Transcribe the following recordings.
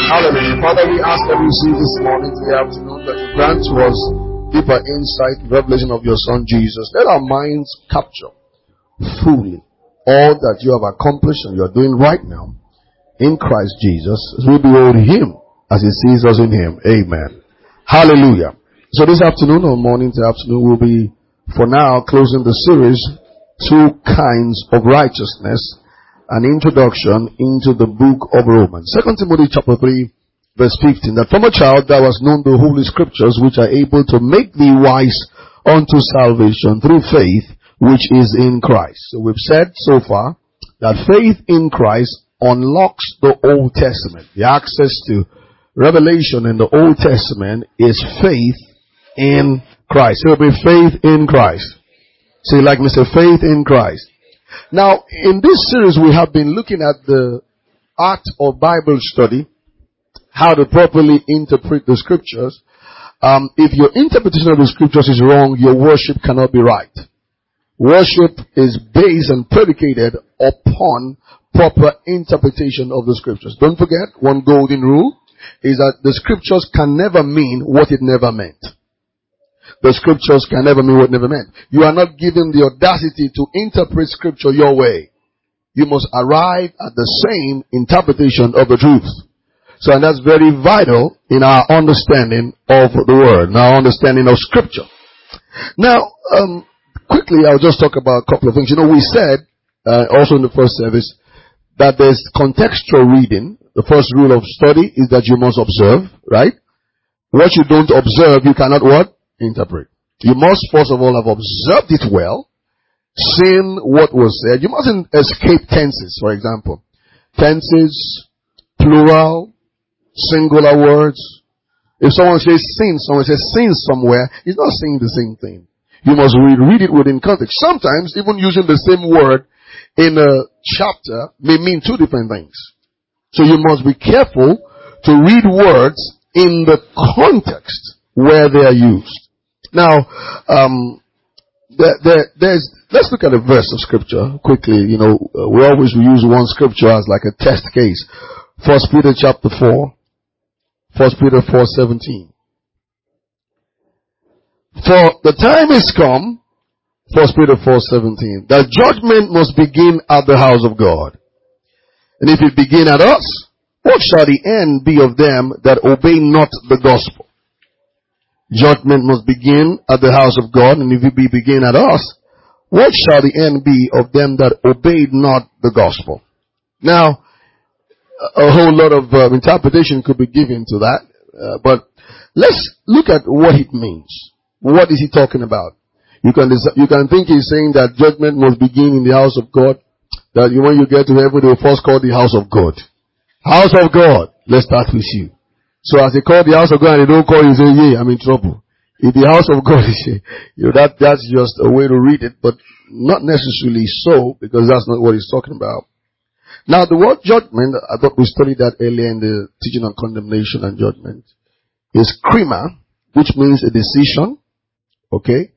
Hallelujah. Father, we ask that we see this morning, today afternoon, that you grant to us deeper insight, revelation of your Son Jesus. Let our minds capture fully all that you have accomplished and you are doing right now in Christ Jesus, as we behold him as he sees us in him. Amen. Hallelujah. So this afternoon or morning to afternoon, we'll be, for now, closing the series, Two Kinds of Righteousness, an introduction into the book of Romans. 2 Timothy chapter 3, verse 15. That from a child thou hast known the holy scriptures, which are able to make thee wise unto salvation through faith, which is in Christ. So we've said so far that faith in Christ unlocks the Old Testament. The access to revelation in the Old Testament is faith in Christ. So it'll be faith in Christ. Say like me, say faith in Christ. Now, in this series we have been looking at the art of Bible study, how to properly interpret the scriptures. If your interpretation of the scriptures is wrong, your worship cannot be right. Worship is based and predicated upon proper interpretation of the scriptures. Don't forget, one golden rule is that the scriptures can never mean what it never meant. The scriptures can never mean what it never meant. You are not given the audacity to interpret scripture your way. You must arrive at the same interpretation of the truth. So, and that's very vital in our understanding of the word, in our understanding of scripture. Now, quickly, I'll just talk about a couple of things. You know, we said, also in the first service, that there's contextual reading. The first rule of study is that you must observe, right? What you don't observe, you cannot what? Interpret. You must first of all have observed it well, seen what was said. You mustn't escape tenses, for example. Tenses, plural, singular words. If someone says sin, someone says sin somewhere, he's not saying the same thing. You must read it within context. Sometimes even using the same word in a chapter may mean two different things. So you must be careful to read words in the context where they are used. Now, let's look at a verse of scripture quickly. You know, we always use one scripture as like a test case. 1 Peter chapter 4. 1 Peter 4:17. For the time is come, 1 Peter 4:17, that judgment must begin at the house of God. And if it begin at us, what shall the end be of them that obey not the gospel? Judgment must begin at the house of God, and if it begin at us, what shall the end be of them that obeyed not the gospel? Now, a whole lot of interpretation could be given to that, but let's look at what it means. What is he talking about? You can think he's saying that judgment must begin in the house of God, that when you get to heaven, they will first call the house of God. House of God. Let's start with you. So as they call the house of God and they don't call you, say, yeah, I'm in trouble. If the house of God is, that's just a way to read it, but not necessarily so, because that's not what he's talking about. Now, the word judgment, I thought we studied that earlier in the teaching on condemnation and judgment, is krima, which means a decision. Okay?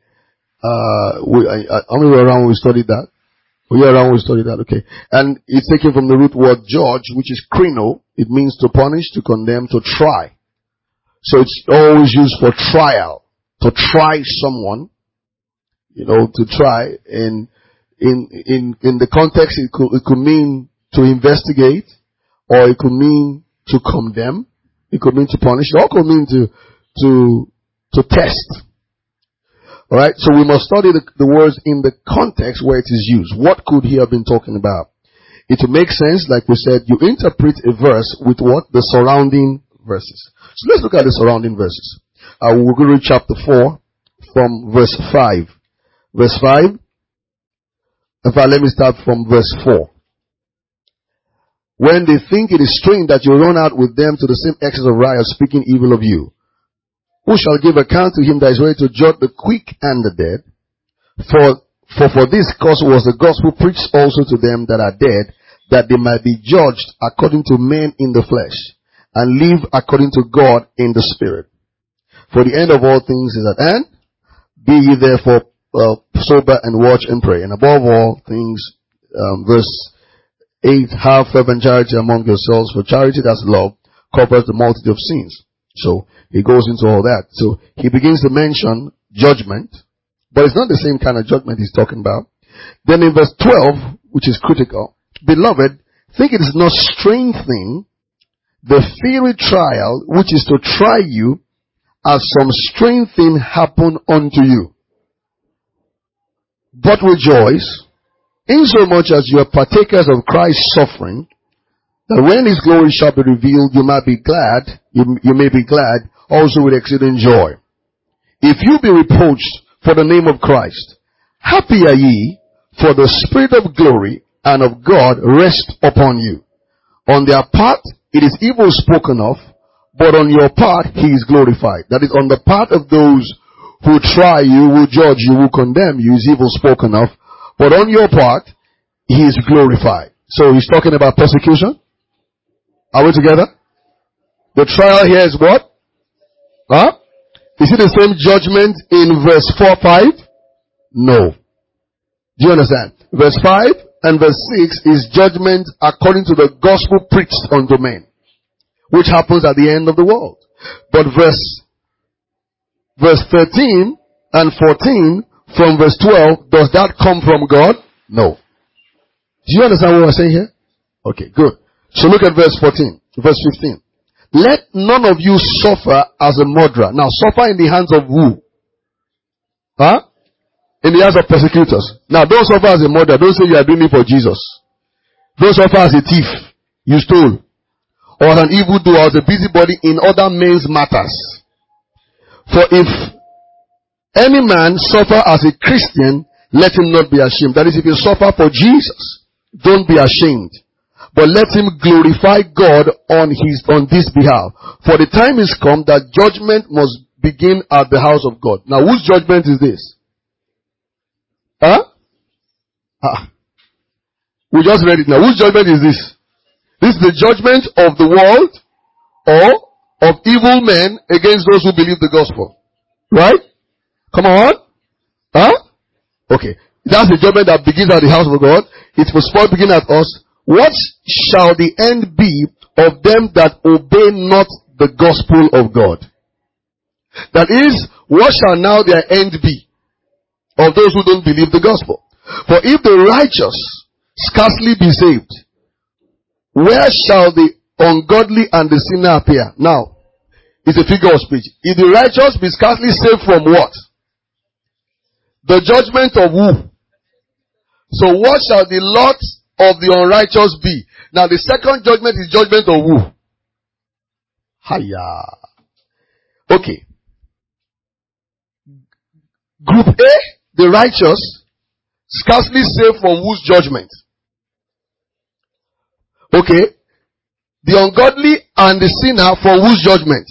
How many were around when we studied that? We were around when we studied that, okay. And it's taken from the root word judge, which is krino. It means to punish, to condemn, to try. So it's always used for trial. To try someone, to try. And in the context, it could mean to investigate, or it could mean to condemn. It could mean to punish. It all could mean to test. Alright, so we must study the words in the context where it is used. What could he have been talking about? It will make sense, like we said, you interpret a verse with what? The surrounding verses. So let's look at the surrounding verses. We're going to read chapter 4 from verse 5. Verse 5. In fact, let me start from verse 4. When they think it is strange that you run out with them to the same excess of riot, speaking evil of you. Who shall give account to him that is ready to judge the quick and the dead? For this cause was the gospel preached also to them that are dead, that they might be judged according to men in the flesh, and live according to God in the spirit. For the end of all things is at hand. Be ye therefore sober and watch and pray. And above all things, verse 8, have fervent charity among yourselves, for charity that's love covers the multitude of sins. So he goes into all that. So he begins to mention judgment, but it's not the same kind of judgment he's talking about. Then in verse 12, which is critical, beloved, think it is not strange thing, the fiery trial, which is to try you, as some strange thing happen unto you. But rejoice, insomuch as you are partakers of Christ's suffering, that when his glory shall be revealed, you may be glad, you may be glad also with exceeding joy. If you be reproached for the name of Christ, happy are ye, for the Spirit of glory and of God rest upon you. On their part, it is evil spoken of, but on your part, he is glorified. That is, on the part of those who try you, who judge you, who condemn you, is evil spoken of, but on your part, he is glorified. So he's talking about persecution. Are we together? The trial here is what? Huh? Is it the same judgment in verse 4-5? No. Do you understand? Verse 5 and verse 6 is judgment according to the gospel preached unto men, which happens at the end of the world. But verse 13 and 14 from verse 12, does that come from God? No. Do you understand what we're saying here? Okay, good. So look at verse 14, verse 15. Let none of you suffer as a murderer. Now, suffer in the hands of who? Huh? In the hands of persecutors. Now, don't suffer as a murderer. Don't say you are doing it for Jesus. Don't suffer as a thief. You stole. Or as an evildoer, as a busybody in other men's matters. For if any man suffer as a Christian, let him not be ashamed. That is, if you suffer for Jesus, don't be ashamed. But let him glorify God on this behalf. For the time is come that judgment must begin at the house of God. Now, whose judgment is this? Huh? We just read it now. Whose judgment is this? This is the judgment of the world or of evil men against those who believe the gospel. Right? Come on. Huh? Okay. That's the judgment that begins at the house of God. It must first begin at us. What shall the end be of them that obey not the gospel of God? That is, what shall now their end be of those who don't believe the gospel? For if the righteous scarcely be saved, where shall the ungodly and the sinner appear? Now, it's a figure of speech. If the righteous be scarcely saved from what? The judgment of who? So what shall the lot of the unrighteous be? Now the second judgment is judgment of who? Hiya. Okay. Group A, the righteous, scarcely saved from whose judgment? Okay. The ungodly and the sinner for whose judgment?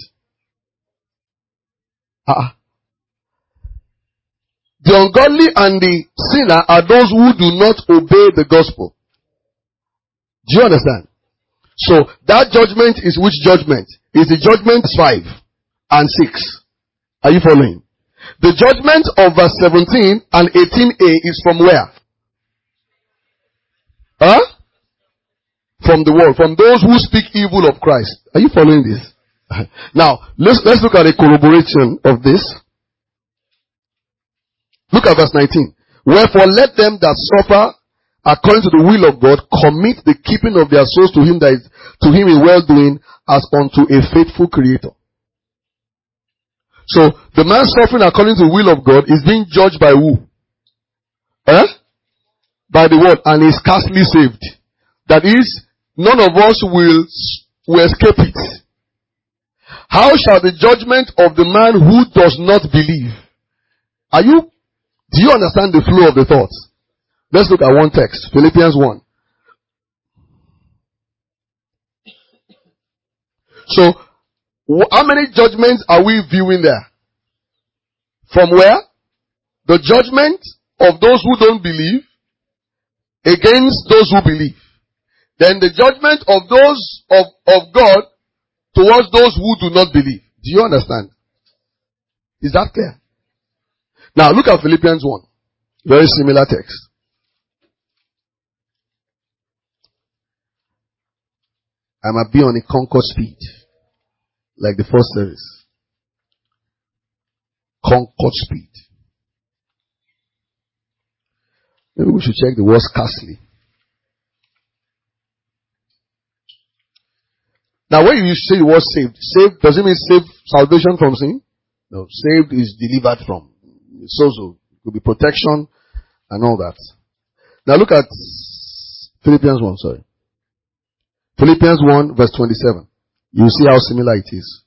The ungodly and the sinner are those who do not obey the gospel. Do you understand? So that judgment is which judgment? Is the judgment 5 and 6. Are you following? The judgment of verse 17 and 18a is from where? Huh? From the world. From those who speak evil of Christ. Are you following this? Now, let's look at a corroboration of this. Look at verse 19. Wherefore let them that suffer according to the will of God commit the keeping of their souls to him in well-doing as unto a faithful creator. So, the man suffering according to the will of God is being judged by who? By the word, and is scarcely saved. That is, none of us will escape it. How shall the judgment of the man who does not believe? Do you understand the flow of the thoughts? Let's look at one text. Philippians 1. So, how many judgments are we viewing there? From where? The judgment of those who don't believe against those who believe. Then the judgment of those of God towards those who do not believe. Do you understand? Is that clear? Now look at Philippians 1. Very similar text. I might be on a concord speed. like the first service. Concord speed. Maybe we should check the word scarcely. Now when you say the word saved, saved, does it mean saved salvation from sin? No, saved is delivered from. So it could be protection and all that. Now look at Philippians 1, sorry. Philippians 1 verse 27. You see how similar it is.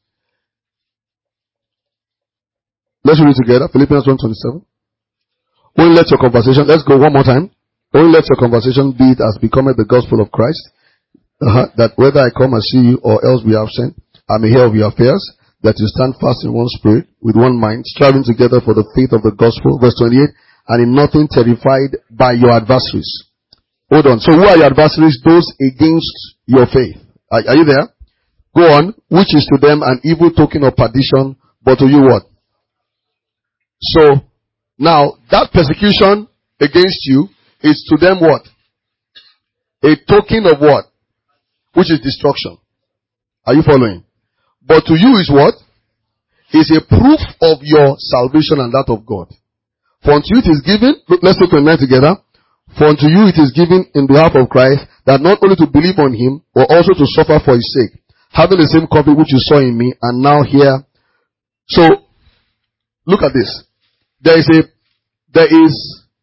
Let's read it together. Philippians 1:27. Only let your conversation, let's go one more time. Only let your conversation be it as becometh the gospel of Christ. That whether I come and see you or else be absent, I may hear of your affairs, that you stand fast in one spirit, with one mind, striving together for the faith of the gospel. Verse 28. And in nothing terrified by your adversaries. Hold on. So who are your adversaries? Those against your faith. Are you there? Go on. Which is to them an evil token of perdition, but to you what? So, now, that persecution against you is to them what? A token of what? Which is destruction. Are you following? But to you is what? Is a proof of your salvation and that of God. For unto you it is given, let's look at 9 together. For unto you it is given in behalf of Christ, that not only to believe on him, but also to suffer for his sake, having the same copy which you saw in me, and now here. So, look at this. There is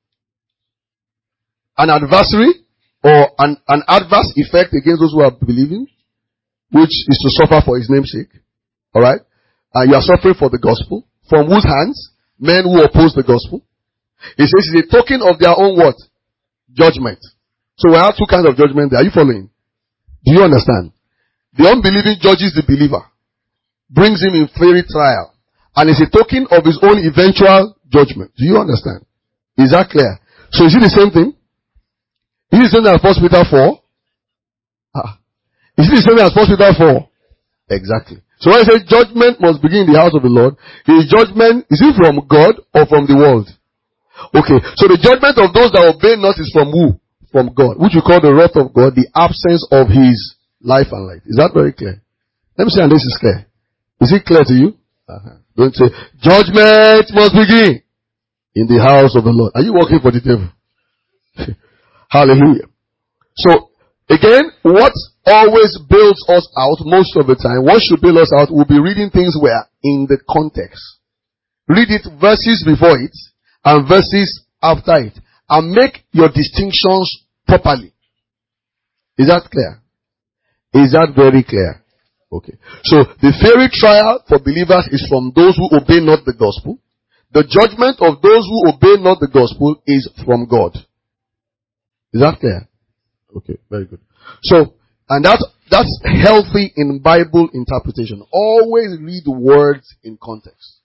an adversary or an adverse effect against those who are believing, which is to suffer for his name's sake. Alright? And you are suffering for the gospel. From whose hands? Men who oppose the gospel. It says it's a token of their own what? Judgment. So we have two kinds of judgment there. Are you following? Do you understand? The unbelieving judges the believer. Brings him in fiery trial. And it's a token of his own eventual judgment. Do you understand? Is that clear? So is it the same thing? Is it the same thing as 1 Peter 4? Is it the same thing as 1 Peter 4? Exactly. So when I say judgment must begin in the house of the Lord, his judgment, is it from God or from the world? Okay, so the judgment of those that obey not is from who? From God, which we call the wrath of God, the absence of his life and light. Is that very clear? Let me say, and this is clear. Is it clear to you? Don't say, judgment must begin in the house of the Lord. Are you working for the devil? Hallelujah. So, again, what always builds us out most of the time, what should build us out, will be reading things where? In the context. Read it verses before it, and verses after it, and make your distinctions properly. Is that clear? Is that very clear? Okay. So, the fiery trial for believers is from those who obey not the gospel. The judgment of those who obey not the gospel is from God. Is that clear? Okay, very good. So, and that's healthy in Bible interpretation. Always read the words in context.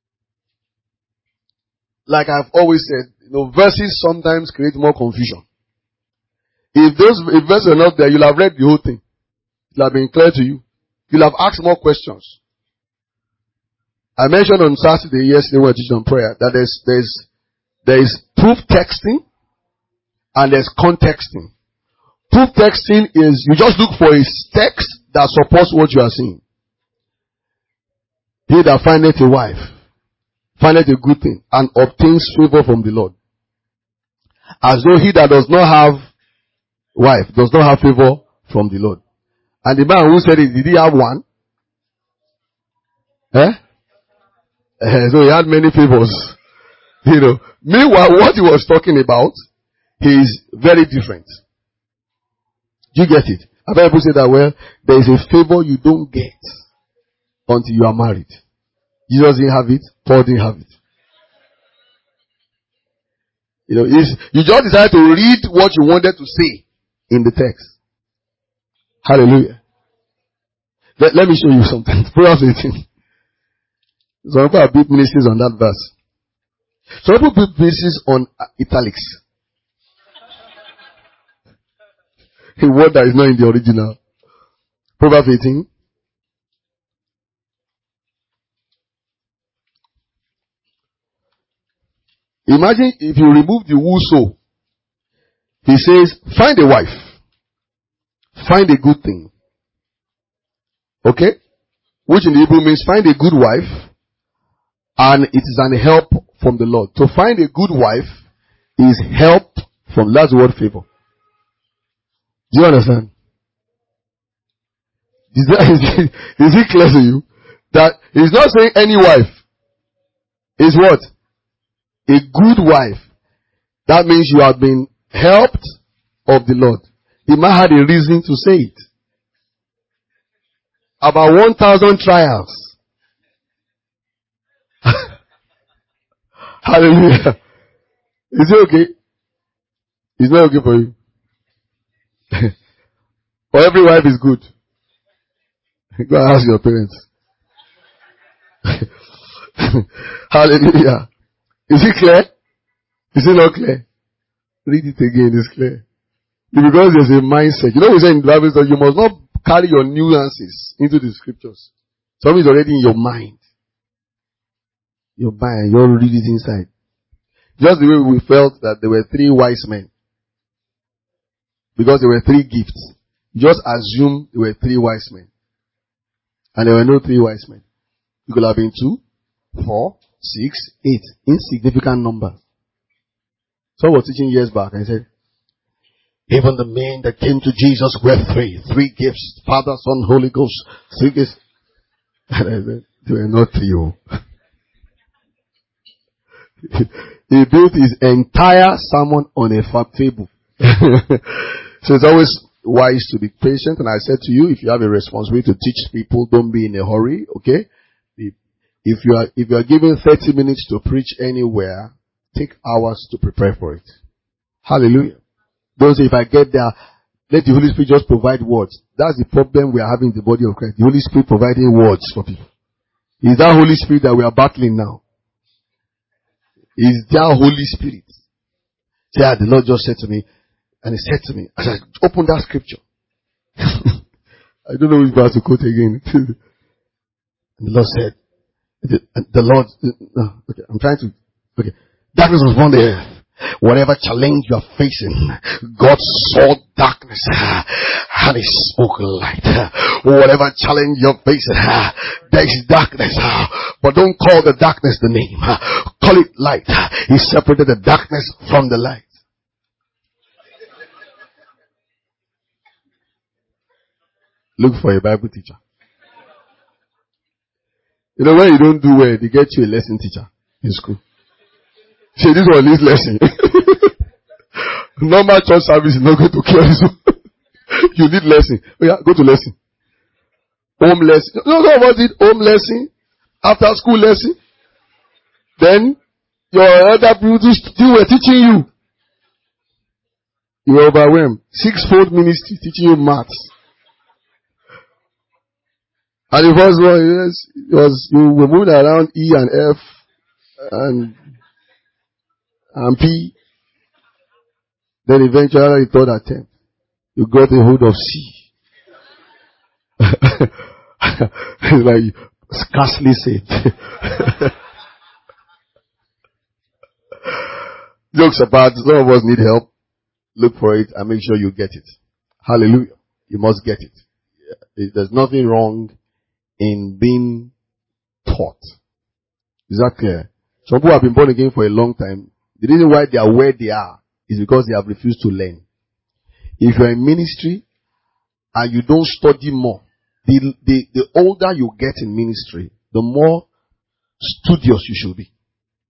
Like I've always said, verses sometimes create more confusion. If verses are not there, you'll have read the whole thing. It'll have been clear to you. You'll have asked more questions. I mentioned on Saturday, yesterday when we were teaching on prayer, that there is proof texting and there's contexting. Proof texting is you just look for a text that supports what you are saying. He that findeth a wife findeth a good thing and obtains favor from the Lord. As though he that does not have wife does not have favor from the Lord. And the man who said it, did he have one? So he had many favors. Meanwhile, what he was talking about is very different. Do you get it? I've heard people say that, well, there is a favor you don't get until you are married. Jesus didn't have it. Paul didn't have it. You just decided to read what you wanted to say in the text. Hallelujah. Let me show you something. Proverbs 18. Some people have built ministries on that verse. Some people build ministries on italics. A word that is not in the original. Proverbs 18. Imagine if you remove the whoso. He says, find a wife. Find a good thing. Okay? which in Hebrew means find a good wife, and it is an help from the Lord. To find a good wife is help from, that's the word favor. Do you understand? Is it clear to you? That he's not saying any wife. Is what? A good wife. That means you have been helped of the Lord. He might have a reason to say it. About 1,000 trials. Hallelujah. Is it okay? It's not okay for you. For every wife is good. Go and ask your parents. Hallelujah. Is it clear? Is it not clear? Read it again, it's clear. Because there's a mindset. You know we say in the Bible that you must not carry your nuances into the scriptures. Something is already in your mind. Your mind, you don't read it inside. Just the way we felt that there were 3 wise men. Because there were 3 gifts. You just assume there were 3 wise men. And there were no 3 wise men. It could have been 2, 4, 6, 8. Insignificant numbers. Someone was teaching years back and he said, even the men that came to Jesus were 3. 3 gifts. Father, Son, Holy Ghost. 3 gifts. And I said, they were not 3. He built his entire sermon on a fable. So it's always wise to be patient. And I said to you, if you have a responsibility to teach people, don't be in a hurry. Okay? If you are given 30 minutes to preach anywhere, take hours to prepare for it. Hallelujah. Don't say, if I get there, let the Holy Spirit just provide words. That's the problem we are having in the body of Christ. The Holy Spirit providing words for people. It's that Holy Spirit that we are battling now. It's that Holy Spirit. Yeah, the Lord just said to me, and he said to me, as I opened that scripture, I don't know which verse to quote again. And the Lord said, okay, I'm trying to, okay. Darkness was upon the earth. Whatever challenge you are facing, God saw darkness and he spoke light. Whatever challenge you're facing, there is darkness, but don't call the darkness the name. Call it light. He separated the darkness from the light. Look for a Bible teacher. You know, when you don't do well, they get you a lesson teacher in school. Say, this one needs lesson. Normal church service is not going to cure this one. You need lesson. Oh yeah, go to lesson. Home lesson. No, what did home lesson? After school lesson? Then, your other people still were teaching you. You were overwhelmed. 6-fold ministry teaching you maths. And the first one, yes, it was, you were moving around E and F and P. Then eventually, the third attempt, you got a hold of C. It's like scarcely saved. Jokes apart, some of us need help. Look for it and make sure you get it. Hallelujah. You must get it. There's nothing wrong in being taught. Is that clear? Some people have been born again for a long time. The reason why they are where they are is because they have refused to learn. If you're in ministry and you don't study more, the older you get in ministry, the more studious you should be.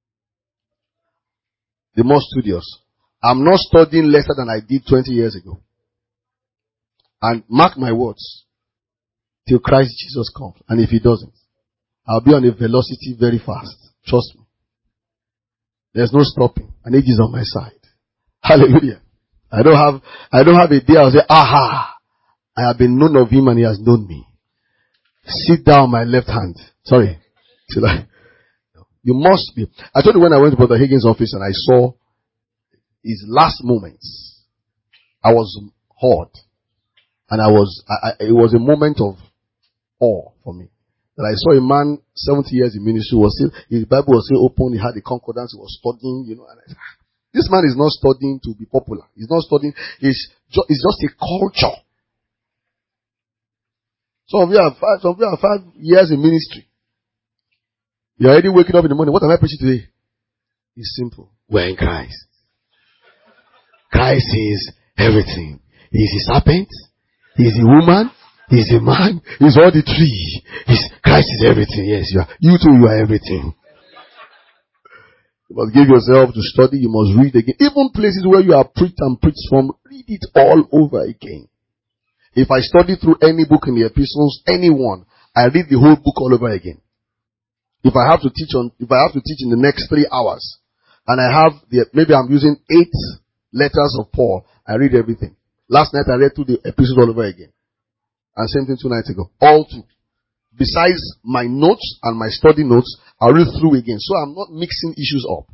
The more studious. I'm not studying lesser than I did 20 years ago. And mark my words, till Christ Jesus comes. And if he doesn't, I'll be on a velocity very fast. Trust me. There's no stopping. And age is on my side. Hallelujah. I don't have a day I'll say, aha, I have been known of him and he has known me. Sit down my left hand. Sorry. You must be. I told you when I went to Brother Higgins' office and I saw his last moments, I was awed. And it was a moment of awe for me. That I saw a man, 70 years in ministry, his Bible was still open, he had the concordance, he was studying, and I said, this man is not studying to be popular. He's not studying, it's just a culture. Some of you are 5 years in ministry. You're already waking up in the morning. What am I preaching today? It's simple. We're in Christ. Christ is everything. He's the serpent. He's the woman. He's the man. He's all the three. Christ is everything. Yes, you too, you are everything. You must give yourself to study. You must read again. Even places where you are preached and preached from, read it all over again. If I study through any book in the epistles, anyone, I read the whole book all over again. If I have to teach in the next 3 hours, and maybe I'm using 8 letters of Paul, I read everything. Last night I read through the epistles all over again. And same thing 2 nights ago. All 2. Besides my notes and my study notes, I read through again. So I'm not mixing issues up.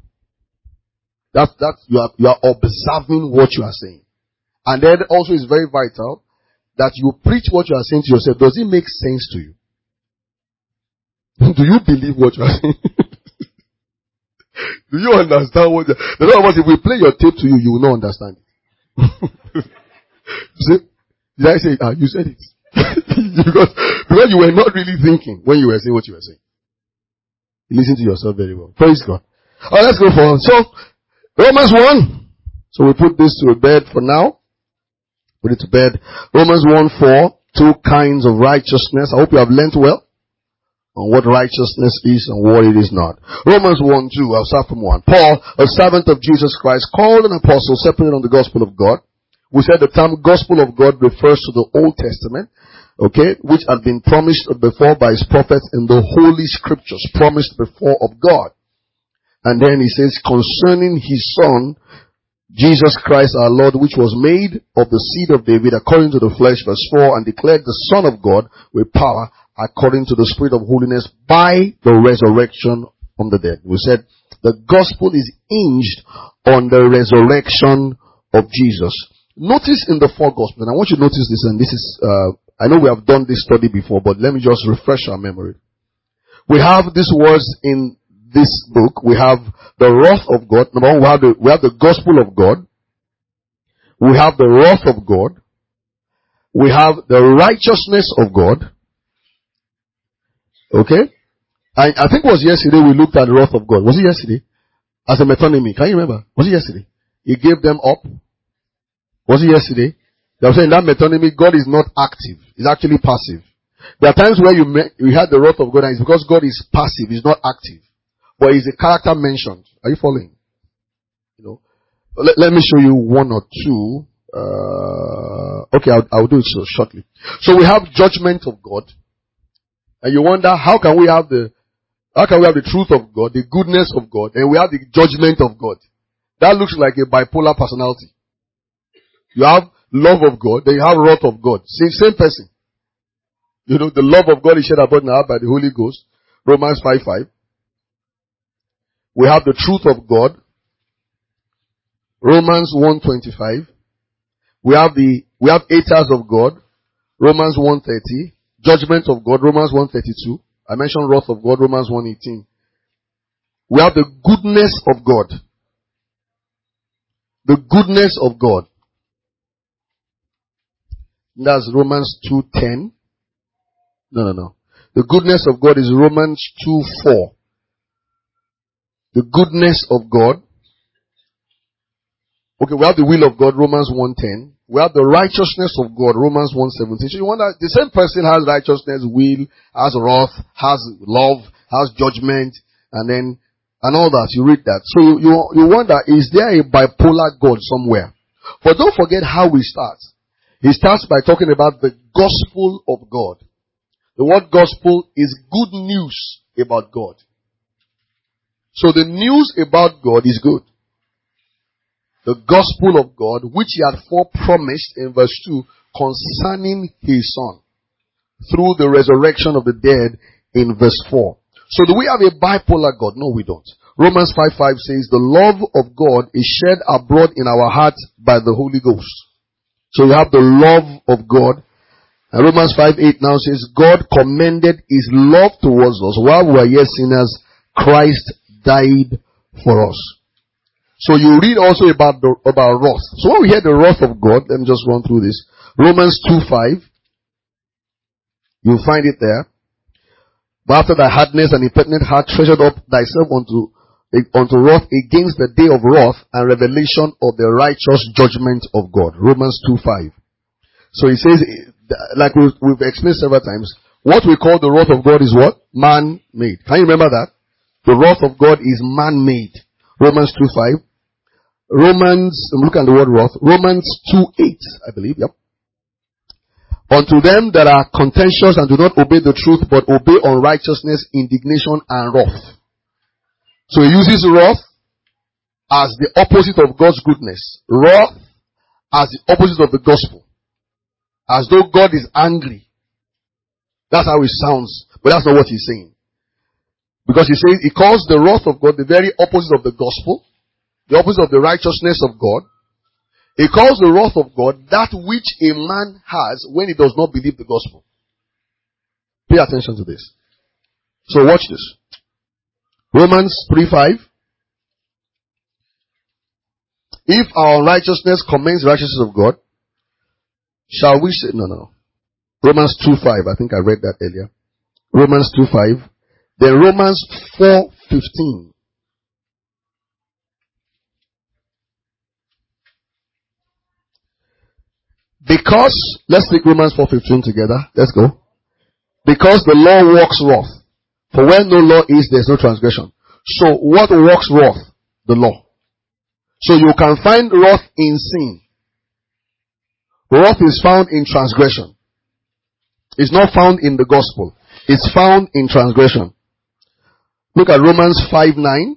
You are observing what you are saying. And then also it's very vital that you preach what you are saying to yourself. Does it make sense to you? Do you believe what you are saying? Do you understand what? In other words, if we play your tape to you, you will not understand it. See? Did I say? You said it. because you were not really thinking when you were saying what you were saying. You listen to yourself very well. Praise God. Alright, let's go forward. So, Romans 1. So we put this to bed for now. Put it to bed. Romans 1:4. 2 kinds of righteousness. I hope you have learnt well on what righteousness is and what it is not. Romans 1:2. I'll start from 1. Paul, a servant of Jesus Christ, called an apostle, separated on the gospel of God. We said the term gospel of God refers to the Old Testament, okay, which had been promised before by his prophets in the Holy Scriptures, promised before of God. And then he says, concerning his Son, Jesus Christ our Lord, which was made of the seed of David according to the flesh, verse 4, and declared the Son of God with power according to the Spirit of holiness by the resurrection from the dead. We said the gospel is hinged on the resurrection of Jesus. Notice in the 4 Gospels, and I want you to notice this, and this is, I know we have done this study before, but let me just refresh our memory. We have these words in this book. We have the wrath of God. Number 1, we have the gospel of God. We have the wrath of God. We have the righteousness of God. Okay? I think it was yesterday we looked at the wrath of God. Was it yesterday? As a metonymy. Can you remember? Was it yesterday? He gave them up. Was it yesterday? They were saying that metonymy, God is not active. He's actually passive. There are times where you had the wrath of God and it's because God is passive. He's not active. But he's a character mentioned. Are you following? You know. Let me show you 1 or 2. Okay, I'll do it so shortly. So we have judgment of God. And you wonder, how can we have the truth of God, the goodness of God, and we have the judgment of God? That looks like a bipolar personality. You have love of God, then you have wrath of God. Same person. You know, the love of God is shed abroad now by the Holy Ghost. Romans 5:5. We have the truth of God. Romans 1:25. We have haters of God. Romans 1:30. Judgment of God. Romans 1:32. I mentioned wrath of God. Romans 1:18. We have the goodness of God. The goodness of God. That's Romans 2:10. No. The goodness of God is Romans 2:4. The goodness of God. Okay, we have the will of God, Romans 1:10. We have the righteousness of God, Romans 1:17. So you wonder, the same person has righteousness, will, has wrath, has love, has judgment, and all that. You read that. So you wonder, is there a bipolar God somewhere? But don't forget how he starts. He starts by talking about the gospel of God. The word gospel is good news about God. So the news about God is good. The gospel of God, which he had promised in verse 2 concerning his Son through the resurrection of the dead in verse 4. So do we have a bipolar God? No, we don't. Romans 5:5 says the love of God is shed abroad in our hearts by the Holy Ghost. So you have the love of God. And Romans 5:8 now says God commended his love towards us while we were yet sinners. Christ died for us. So you read also about wrath. So when we hear the wrath of God, let me just run through this. Romans 2:5. You'll find it there. But after thy hardness and impertinent heart treasured up thyself unto wrath against the day of wrath and revelation of the righteous judgment of God. Romans 2:5. So he says, like we've explained several times, what we call the wrath of God is what? Man-made. Can you remember that? The wrath of God is man-made. Romans 2:5. I'm looking at the word wrath. Romans 2:8, I believe, yep. Unto them that are contentious and do not obey the truth, but obey unrighteousness, indignation, and wrath. So he uses wrath as the opposite of God's goodness. Wrath as the opposite of the gospel. As though God is angry. That's how it sounds. But that's not what he's saying. Because he says, he calls the wrath of God the very opposite of the gospel. The opposite of the righteousness of God. He calls the wrath of God that which a man has when he does not believe the gospel. Pay attention to this. So watch this. Romans 3:5. If our righteousness commends the righteousness of God, shall we say, no. Romans 2:5. I think I read that earlier. Romans 2:5. Then Romans 4:15. Because, let's take Romans 4:15 together. Let's go. Because the law works wrath. For where no law is, there is no transgression. So what works wrath? The law. So you can find wrath in sin. Wrath is found in transgression. It's not found in the gospel. It's found in transgression. Look at Romans 5:9.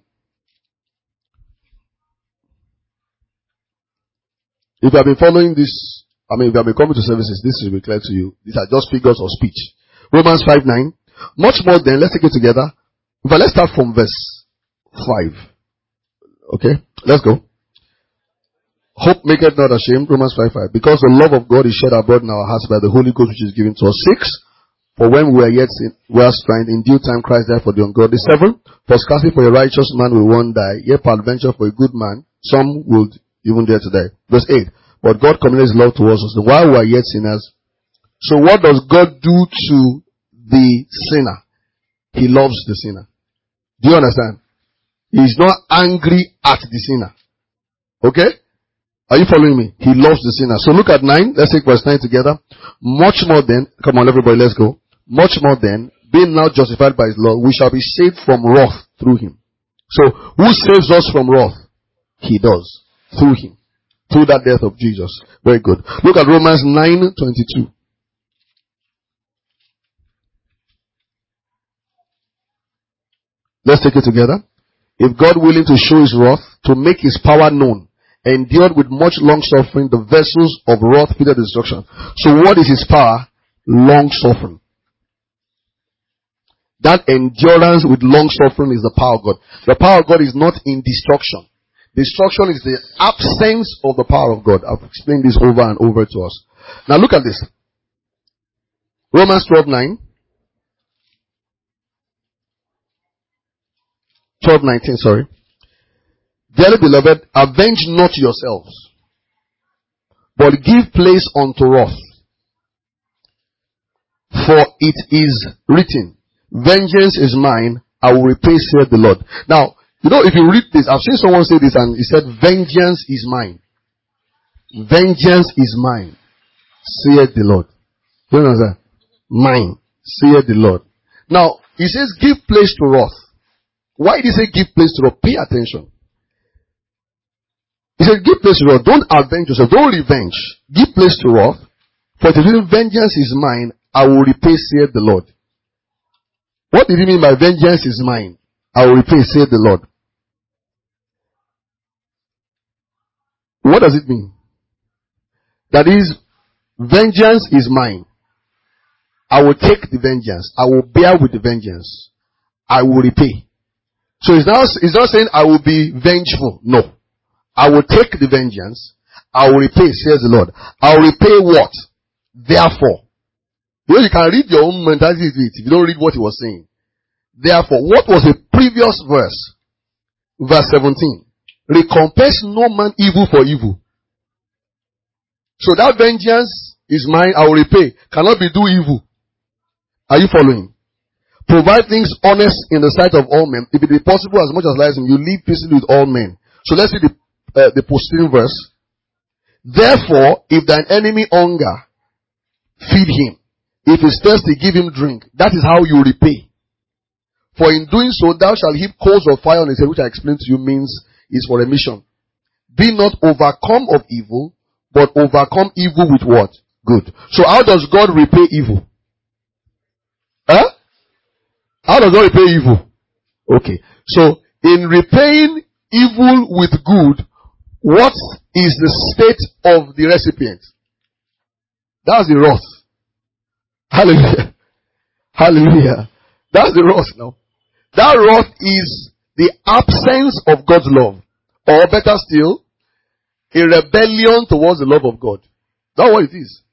If you have been following this, if you have been coming to services, this will be clear to you. These are just figures of speech. Romans 5:9. Much more then, let's take it together. But let's start from verse 5. Okay? Let's go. Hope maketh not ashamed. Romans 5:5. Because the love of God is shed abroad in our hearts by the Holy Ghost which is given to us. 6. For when we were yet blind, in due time Christ died for the ungodly. 7. For scarcely for a righteous man will one die, yet peradventure for a good man some would even dare to die. Verse 8. But God commended his love towards us while we are yet sinners. So what does God do to the sinner? He loves the sinner. Do you understand? He is not angry at the sinner. Okay? Are you following me? He loves the sinner. So look at 9. Let's take verse 9 together. Much more then, come on everybody, let's go. Much more then, being now justified by his law, we shall be saved from wrath through him. So who saves us from wrath? He does. Through him. Through that death of Jesus. Very good. Look at Romans 9:22. Let's take it together. If God willing to show his wrath, to make his power known, endured with much long suffering the vessels of wrath fitted to destruction. So what is his power? Long suffering. That endurance with long suffering is the power of God. The power of God is not in destruction. Destruction is the absence of the power of God. I've explained this over and over to us. Now look at this. Romans 12:9. 12:19, sorry. Dearly beloved, avenge not yourselves, but give place unto wrath. For it is written, vengeance is mine, I will repay, saith the Lord. Now, if you read this, I've seen someone say this and he said, vengeance is mine. Vengeance is mine, saith the Lord. You understand? Mine, saith the Lord. Now, he says, give place to wrath. Why did he say give place to wrath? Pay attention. He said, give place to wrath. Don't avenge yourself. Don't revenge. Give place to wrath. For it is written, vengeance is mine, I will repay, saith the Lord. What did he mean by vengeance is mine? I will repay, saith the Lord. What does it mean? That is, vengeance is mine. I will take the vengeance. I will bear with the vengeance. I will repay. So it's not saying I will be vengeful. No. I will take the vengeance. I will repay, says the Lord. I will repay what? Therefore. You can read your own mentality if you don't read what he was saying. Therefore, what was the previous verse? Verse 17. Recompense no man evil for evil. So that vengeance is mine, I will repay. Cannot be do evil. Are you following? Provide things honest in the sight of all men. If it be possible, as much as lies in you, live peaceably with all men. So let's see the preceding verse. Therefore, if thine enemy hunger, feed him. If he is thirsty, give him drink. That is how you repay. For in doing so, thou shalt heap coals of fire on his head, which I explained to you means is for remission. Be not overcome of evil, but overcome evil with what? Good. So how does God repay evil? Huh? How does God repay evil? Okay. So in repaying evil with good, what is the state of the recipient? That's the wrath. Hallelujah. Hallelujah. That's the wrath now. That wrath is the absence of God's love. Or better still, a rebellion towards the love of God. That's what it is.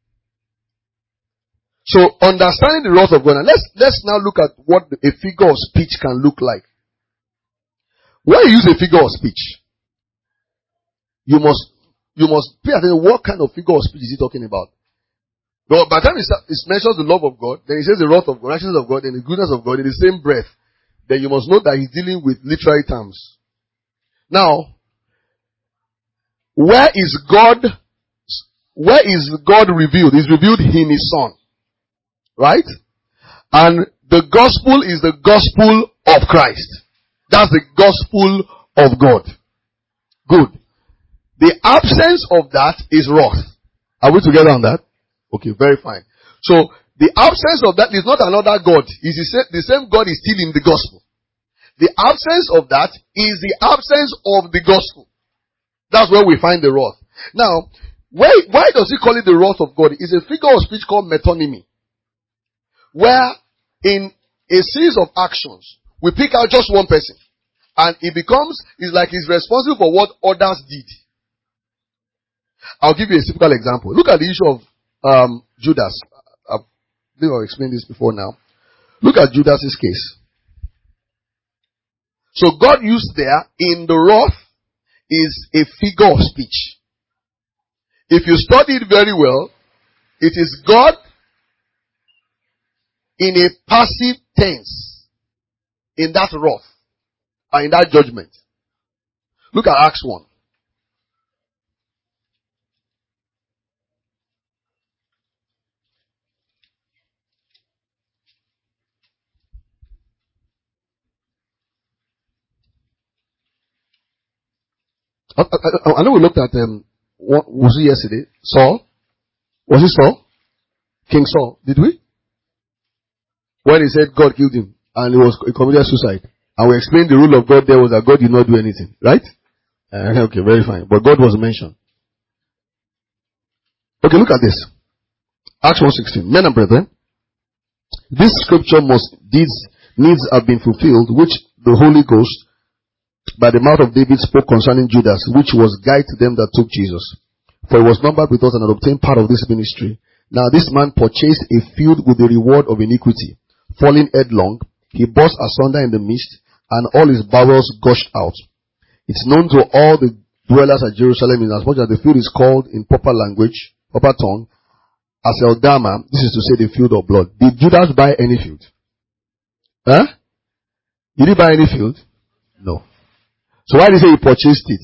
So understanding the wrath of God, and let's now look at what a figure of speech can look like. When you use a figure of speech, you must pay attention. What kind of figure of speech is he talking about? But by the time it mentions the love of God, then it says the wrath of God, righteousness of God, and the goodness of God in the same breath. Then you must know that he's dealing with literary terms. Now, where is God revealed? He's revealed in his Son. Right? And the gospel is the gospel of Christ. That's the gospel of God. Good. The absence of that is wrath. Are we together on that? Okay, very fine. So, the absence of that is not another God. It's the same God is still in the gospel. The absence of that is the absence of the gospel. That's where we find the wrath. Now, why does he call it the wrath of God? It's a figure of speech called metonymy. Where in a series of actions, we pick out just one person. And it's like he's responsible for what others did. I'll give you a simple example. Look at the issue of Judas. I think I've explained this before now. Look at Judas's case. So God used there in the wrath is a figure of speech. If you study it very well, it is God in a passive tense in that wrath and in that judgment. Look at Acts 1. I know we looked at what was it yesterday? Saul? Was it Saul? King Saul. Did we? When he said God killed him and he committed suicide. And we explained the rule of God there was that God did not do anything. Right? Okay, very fine. But God was mentioned. Okay, look at this. Acts 1:16. Men and brethren, this scripture needs have been fulfilled, which the Holy Ghost by the mouth of David spoke concerning Judas, which was guide to them that took Jesus. For he was numbered with us and had obtained part of this ministry. Now this man purchased a field with the reward of iniquity. Falling headlong, he burst asunder in the midst, and all his bowels gushed out. It's known to all the dwellers at Jerusalem, inasmuch as the field is called in proper language, proper tongue, Aceldama. This is to say the field of blood. Did Judas buy any field? Huh? Did he buy any field? No. So why did he say he purchased it?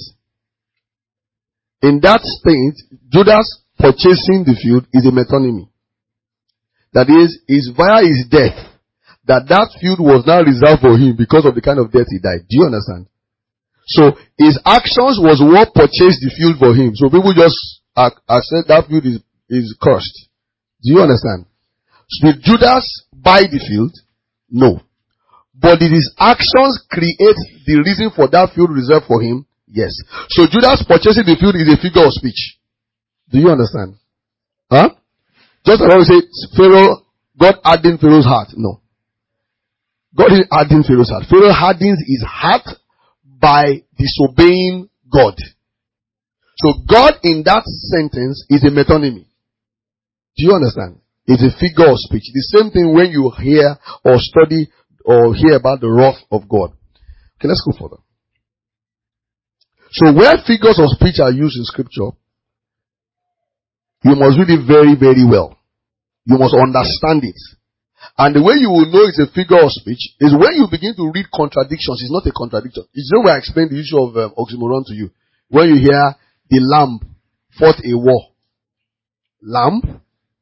In that state, Judas purchasing the field is a metonymy. That is via his death that field was now reserved for him because of the kind of death he died. Do you understand? So his actions was what purchased the field for him. So people just said that field is cursed. Do you understand? So did Judas buy the field? No. But did his actions create the reason for that field reserved for him? Yes. So Judas purchasing the field is a figure of speech. Do you understand? Huh? Just like we say, Pharaoh, God hardened Pharaoh's heart. No. God didn't harden Pharaoh's heart. Pharaoh hardens his heart by disobeying God. So God in that sentence is a metonymy. Do you understand? It's a figure of speech. The same thing when you hear or study or hear about the wrath of God. Okay, let's go further. So where figures of speech are used in scripture, you must read it very, very well. You must understand it. And the way you will know it's a figure of speech is when you begin to read contradictions. It's not a contradiction. It's the way I explained the issue of oxymoron to you. When you hear the lamb fought a war. Lamb?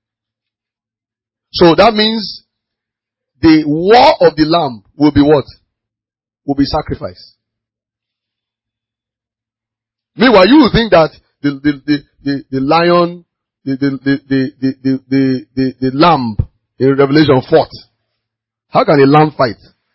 So that means the war of the lamb will be what? Will be sacrifice. Meanwhile, you will think that the lion, the lamb in Revelation fought. How can a lamb fight?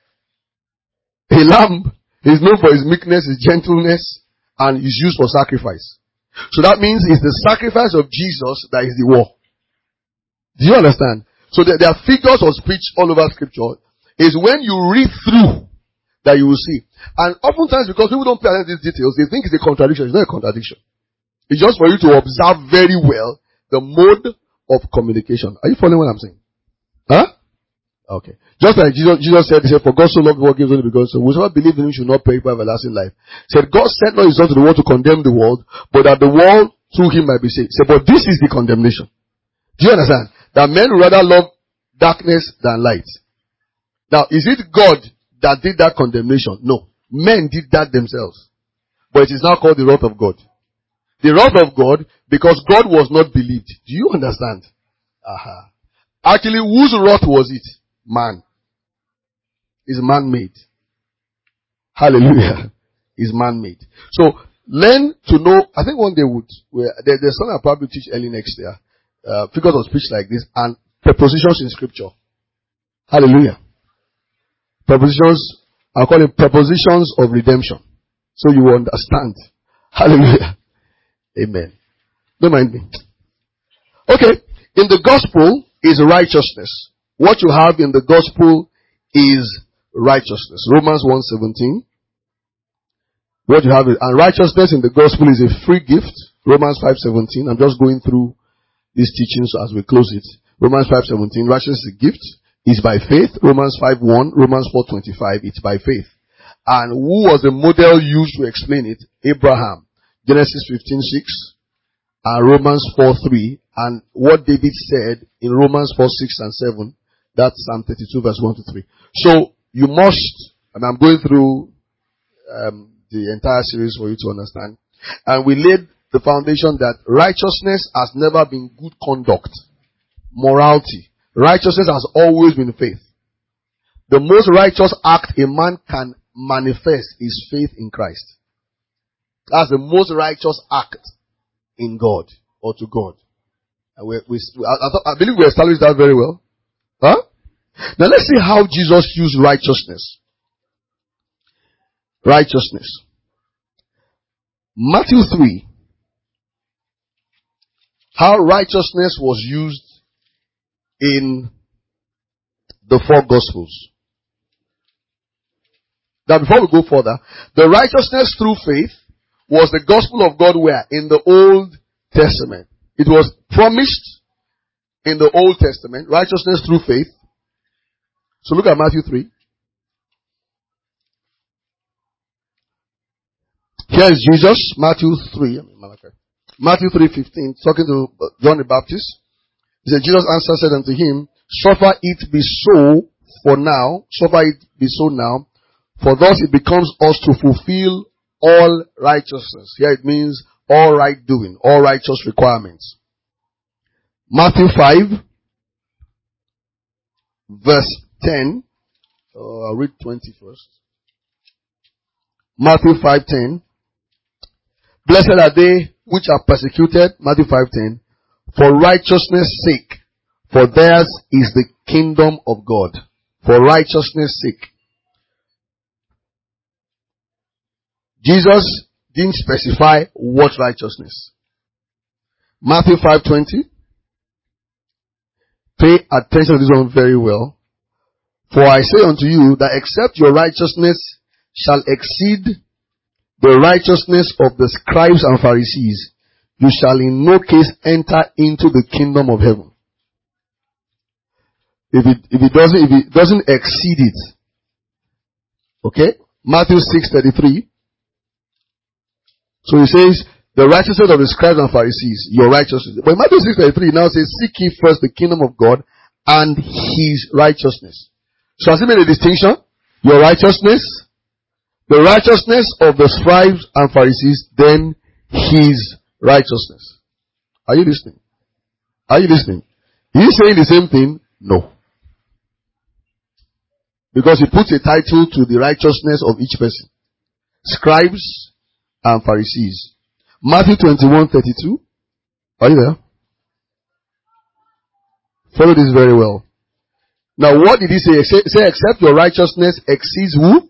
A lamb is known for his meekness, his gentleness, and is used for sacrifice. So that means it's the sacrifice of Jesus that is the war. Do you understand? So there are figures of speech all over scripture. Is when you read through that you will see. And oftentimes because people don't pay attention to these details, they think it's a contradiction. It's not a contradiction. It's just for you to observe very well the mode of communication. Are you following what I'm saying? Huh? Okay. Just like Jesus said, he said, for God so loved the world gives only because so whosoever believes in him should not perish but everlasting life. He said, God sent not his son to the world to condemn the world, but that the world through him might be saved. He said, but this is the condemnation. Do you understand? That men would rather love darkness than light. Now, is it God that did that condemnation? No. Men did that themselves. But it is now called the wrath of God. The wrath of God because God was not believed. Do you understand? Aha. Actually, whose wrath was it? Man. Is man-made. Hallelujah. Is man-made. So, learn to know, I think one day there's something I'll probably teach early next year. Figures of speech like this and prepositions in scripture. Hallelujah. Prepositions, I'll call it prepositions of redemption. So you will understand. Hallelujah. Amen. Don't mind me. Okay. In the gospel is righteousness. What you have in the gospel is righteousness. Romans 1:17. What you have is, and righteousness in the gospel is a free gift. Romans 5:17. I'm just going through these teachings as we close it. Romans 5:17. Righteousness is a gift. Is by faith. Romans 5:1. Romans 4:25. It's by faith. And who was the model used to explain it? Abraham. Genesis 15:6. And Romans 4:3. And what David said in Romans 4:6 and 7. That's Psalm 32 verse 1 to 3. So you must, and I'm going through the entire series for you to understand. And we laid the foundation that righteousness has never been good conduct, morality. Righteousness has always been faith. The most righteous act a man can manifest is faith in Christ. That's the most righteous act in God or to God. And I believe we established that very well. Huh? Now let's see how Jesus used righteousness. Righteousness. Matthew 3. How righteousness was used in the four Gospels. Now before we go further, the righteousness through faith was the gospel of God where? In the Old Testament. It was promised in the Old Testament, righteousness through faith. So look at Matthew 3. Here is Jesus, Matthew 3. Matthew 3:15, talking to John the Baptist. He said, Jesus answered, said unto him, suffer it be so for now, suffer it be so now, for thus it becomes us to fulfill all righteousness. Here it means all right doing, all righteous requirements. Matthew 5, verse 10. I'll read 20 first. Matthew 5:10. Blessed are they which are persecuted, Matthew 5:10, for righteousness' sake, for theirs is the kingdom of God. For righteousness' sake. Jesus didn't specify what righteousness. Matthew 5:20. Pay attention to this one very well. For I say unto you that except your righteousness shall exceed the righteousness of the scribes and Pharisees, you shall in no case enter into the kingdom of heaven. If it doesn't exceed it. Okay? Matthew 6:33. So he says, the righteousness of the scribes and Pharisees, your righteousness. But Matthew 6:33 now says, seek ye first the kingdom of God and his righteousness. So has he made a distinction? Your righteousness, the righteousness of the scribes and Pharisees, then his righteousness. Are you listening? Are you listening? Is he saying the same thing? No. Because he puts a title to the righteousness of each person. Scribes and Pharisees. Matthew 21:32. Are you there? Follow this very well. Now what did he say? Say except your righteousness exceeds who?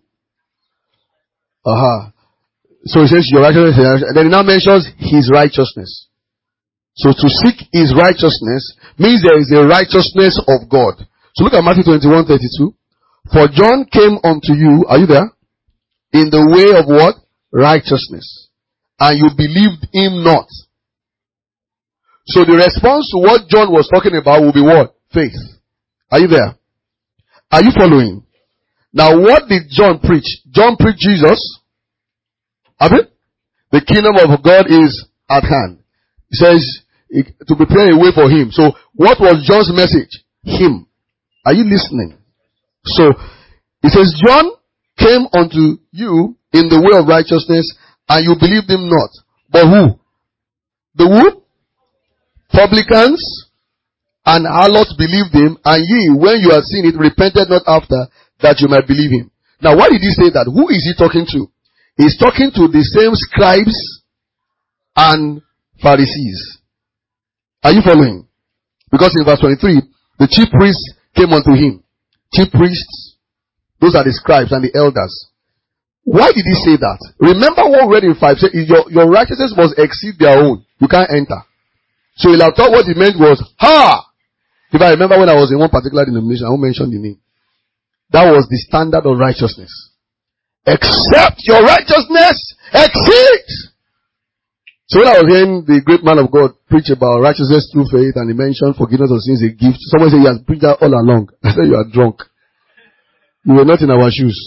So he says your righteousness, and then he now mentions his righteousness. So to seek his righteousness means there is a righteousness of God. So look at Matthew 21:32. For John came unto you, are you there? In the way of what? Righteousness. And you believed him not. So the response to what John was talking about will be what? Faith. Are you there? Are you following? Now what did John preach? John preached Jesus. Amen? The kingdom of God is at hand. He says to prepare a way for him. So what was John's message? Him. Are you listening? So he says John came unto you in the way of righteousness and you believed him not. But who? The who? Publicans and harlots believed him, and ye, when you had seen it, repented not after that you might believe him. Now why did he say that? Who is he talking to? He's talking to the same scribes and Pharisees. Are you following? Because in verse 23, the chief priests came unto him. Chief priests, those are the scribes and the elders. Why did he say that? Remember what we read in 5, say your righteousness must exceed their own. You can't enter. So he'll have thought what he meant was, if I remember when I was in one particular denomination, I won't mention the name. That was the standard of righteousness. Except your righteousness exceeds. So when I was hearing the great man of God preach about righteousness through faith, and he mentioned forgiveness of sins a gift, someone said he has preached that all along. I said, you are drunk. You were not in our shoes.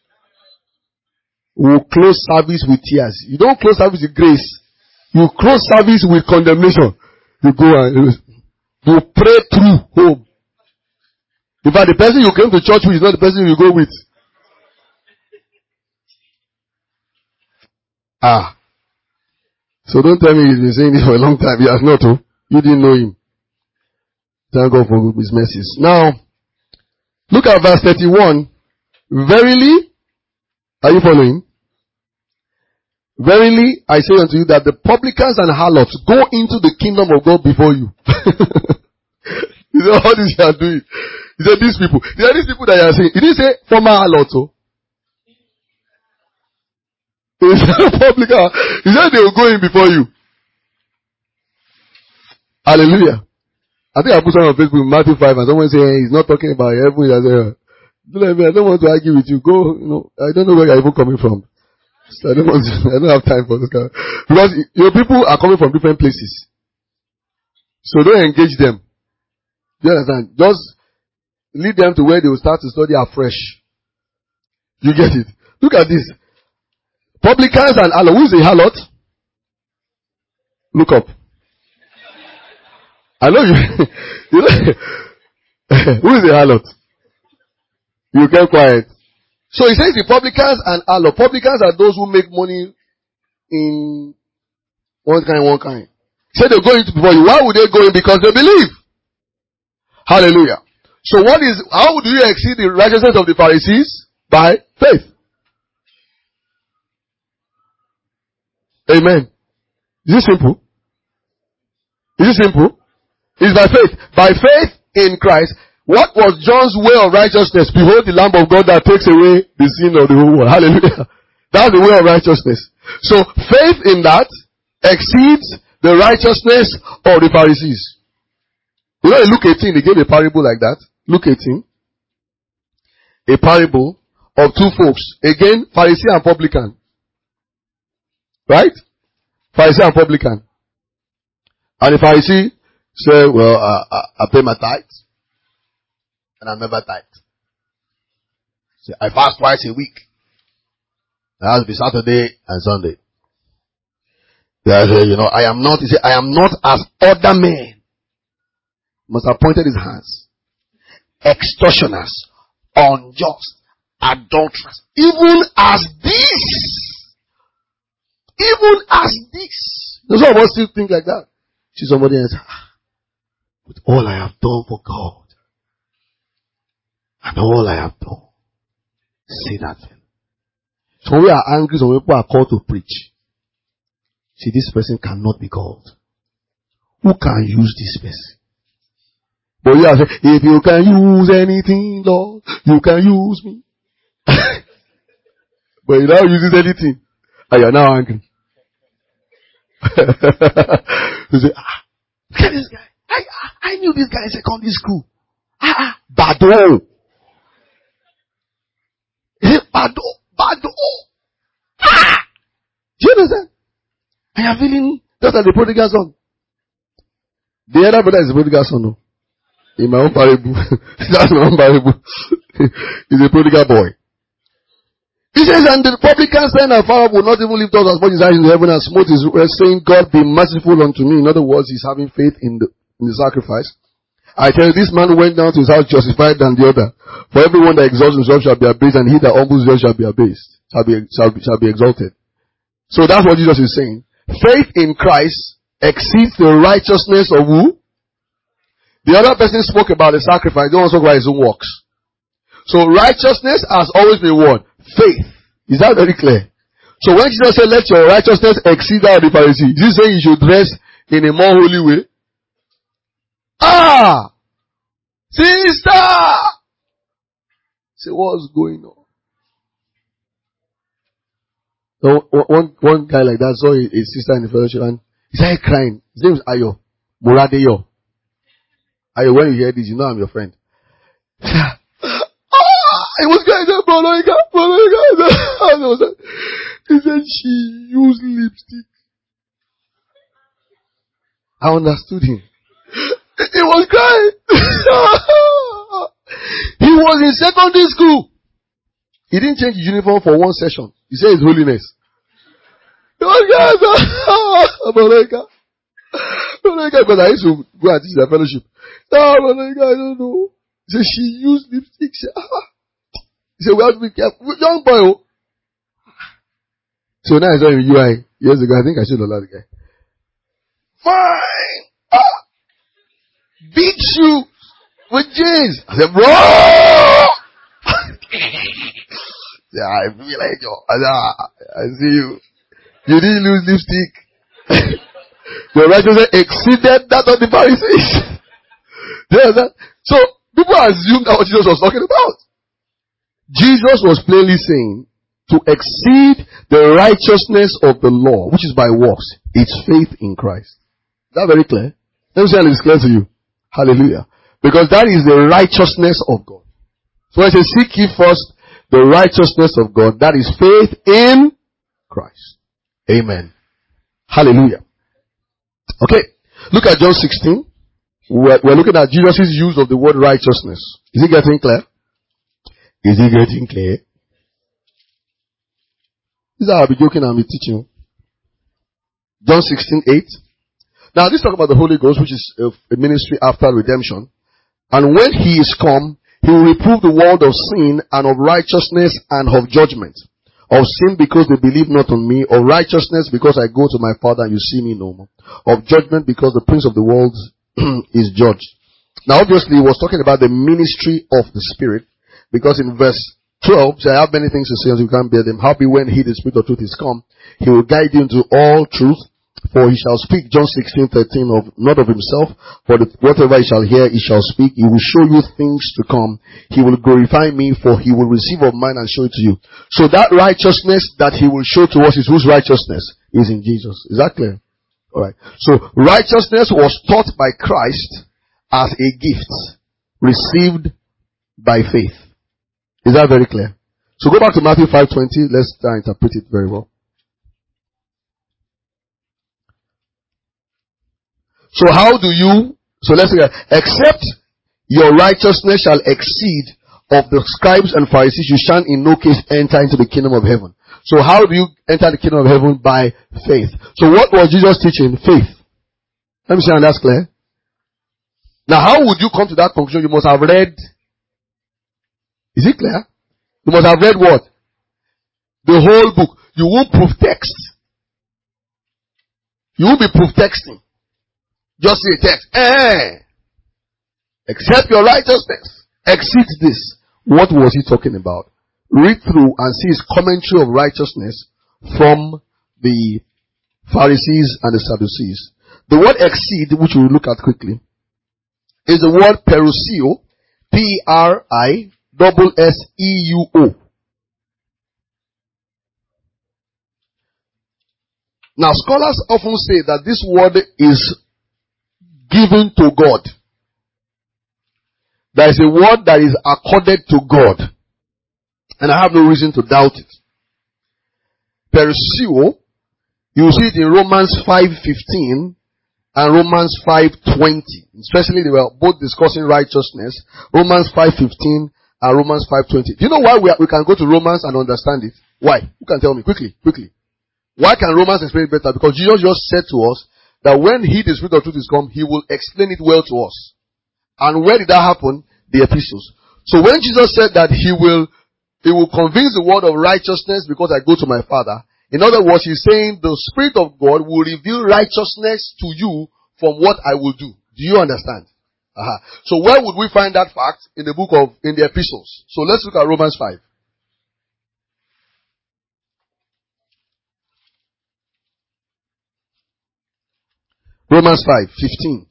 We will close service with tears. You don't close service with grace. You close service with condemnation. You go and you pray through home. In fact, the person you came to church with is not the person you go with. So don't tell me he's been saying this for a long time. He has not. You didn't know him. Thank God for his mercies. Now, look at verse 31. Verily, are you following? Verily, I say unto you that the publicans and harlots go into the kingdom of God before you. He said, all this you are doing. He said, these people. There are these people that you are saying. He didn't say former harlots. He said publican. He said they will go in before you. Hallelujah. I think I put something on Facebook in Matthew 5 and someone saying he's not talking about heaven. I don't want to argue with you. Go, I don't know where you're even coming from. So I don't have time for this kind of, because your people are coming from different places. So don't engage them. Do you understand? Just lead them to where they will start to study afresh. You get it? Look at this. Publicans and harlot. Who is a harlot? Look up. I know you. Who is a harlot? You get quiet. So he says the publicans and harlot. Publicans are those who make money in one kind. Say they go into before you. Why would they go in? Because they believe. Hallelujah. So how do you exceed the righteousness of the Pharisees? By faith. Amen. Is it simple? Is it simple? It's by faith. By faith in Christ. What was John's way of righteousness? Behold the Lamb of God that takes away the sin of the whole world. Hallelujah. That's the way of righteousness. So faith in that exceeds the righteousness of the Pharisees. You know in Luke 18, they gave a parable like that. Luke 18. A parable of two folks. Again, Pharisee and publican. Right? Pharisee and publican. And the Pharisee said, well, I pay my tithes. And I never tithe. So I fast twice a week. It has to be Saturday and Sunday. I say, I am not, he said, I am not as other men. Must have pointed his hands. extortioners, unjust, adulterers. Even as this. Some of us still think like that. See somebody else, with all I have done for God, and all I have done, say that thing. So we are angry, some people are called to preach. See, this person cannot be called. Who can use this person? But you are saying, if you can use anything, Lord, you can use me. But you don't use anything, and you are now angry. You say, look at this guy. I knew this guy in secondary school. Bado. Bado. Do you understand? I am feeling just like the prodigal son. The other brother is the prodigal son, no? In my own parable. That's my own parable. He's a prodigal boy. He says, and the publican saying that Pharaoh will not even lift up as much his eyes in heaven and smote his breast, saying, God be merciful unto me. In other words, he's having faith in the sacrifice. I tell you, this man went down to his house justified than the other. For everyone that exalts himself shall be abased, and he that humbles himself shall be abased, shall be exalted. So that's what Jesus is saying. Faith in Christ exceeds the righteousness of who? The other person spoke about the sacrifice. They don't spoke about his own works. So righteousness has always been what? Faith. Is that very clear? So when Jesus said, let your righteousness exceed that of the Pharisee, is he saying you should dress in a more holy way? Sister! Say, what's going on? So one guy like that saw a sister in the fellowship and he started crying. His name is Ayo. Muradeyo. Ayo, when you hear this, you know I'm your friend. It was going to He said she used lipstick. I understood him. He was crying. He was in secondary school. He didn't change his uniform for one session. He said his holiness. He was crying. Because I used to go and teach the fellowship. I don't know. He said she used lipstick. He said, we have to be careful. Young boy. So now I saw him in UI years ago. I think I should allow the guy. Fine. Big shoe with jeans. I said, bro. Yeah, I feel like you. I see you. You didn't lose lipstick. Your righteousness exceeded that of the Pharisees. So people assumed that what Jesus was talking about. Jesus was plainly saying to exceed the righteousness of the law, which is by works, it's faith in Christ. Is that very clear? Let me say it's clear to you. Hallelujah. Because that is the righteousness of God. So when I say seek ye first the righteousness of God, that is faith in Christ. Amen. Hallelujah. Okay. Look at John 16. We're looking at Jesus' use of the word righteousness. Is it getting clear? Is it getting clear? This is how I'll be joking and I'll be teaching. John 16:8. Now this talk about the Holy Ghost, which is a ministry after redemption. And when he is come, he will reprove the world of sin and of righteousness and of judgment. Of sin because they believe not on me. Of righteousness because I go to my Father and you see me no more. Of judgment because the prince of the world is judged. Now obviously he was talking about the ministry of the Spirit. Because in verse 12, say, I have many things to say as you can't bear them. Howbeit when he, the Spirit of truth, is come, he will guide you into all truth. For he shall speak, John 16:13, not of himself, but whatever he shall hear, he shall speak. He will show you things to come. He will glorify me, for he will receive of mine and show it to you. So that righteousness that he will show to us is whose righteousness? Is in Jesus. Is that clear? Alright. So righteousness was taught by Christ as a gift received by faith. Is that very clear? So go back to Matthew 5:20. Let's interpret it very well. So let's say, except your righteousness shall exceed of the scribes and Pharisees, you shall in no case enter into the kingdom of heaven. So how do you enter the kingdom of heaven? By faith. So what was Jesus teaching? Faith. Let me see, and that's clear. Now how would you come to that conclusion? You must have read Is it clear? You must have read what? The whole book. You won't proof text. You won't be proof texting. Just see a text. Except your righteousness exceeds this. What was he talking about? Read through and see his commentary of righteousness from the Pharisees and the Sadducees. The word exceed, which we'll look at quickly, is the word peruseo, P-R-I-S-S-E-U-O. Now, scholars often say that this word is given to God. There is a word that is accorded to God. And I have no reason to doubt it. Peruseo, you see it in Romans 5:15 and Romans 5:20. Especially they were both discussing righteousness. Romans 5:15 and Romans 5:20. Do you know why we can go to Romans and understand it? Why? Who can tell me? Quickly. Why can Romans explain it better? Because Jesus just said to us that when he, the Spirit of truth, is come, he will explain it well to us. And where did that happen? The epistles. So when Jesus said that he will convince the word of righteousness because I go to my Father. In other words, he's saying the Spirit of God will reveal righteousness to you from what I will do. Do you understand? So where would we find that fact? In the epistles. So let's look at Romans 5. Romans 5:15.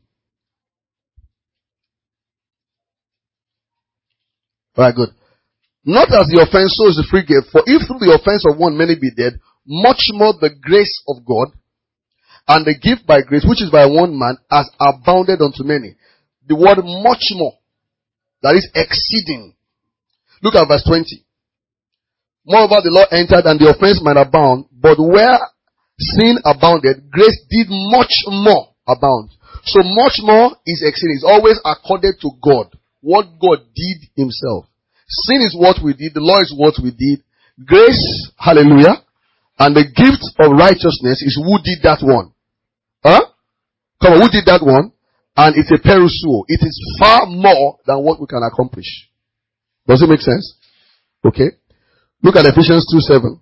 Alright, good. Not as the offense, so is the free gift. For if through the offense of one many be dead, much more the grace of God and the gift by grace, which is by one man, has abounded unto many. The word much more, that is exceeding. Look at verse 20. Moreover, the law entered and the offense might abound, but where sin abounded, grace did much more abound. So much more is exceeding. It's always accorded to God. What God did himself. Sin is what we did. The law is what we did. Grace, hallelujah, and the gift of righteousness is who did that one. Come on, who did that one? And it's a perusuo. It is far more than what we can accomplish. Does it make sense? Okay. Look at Ephesians 2:7.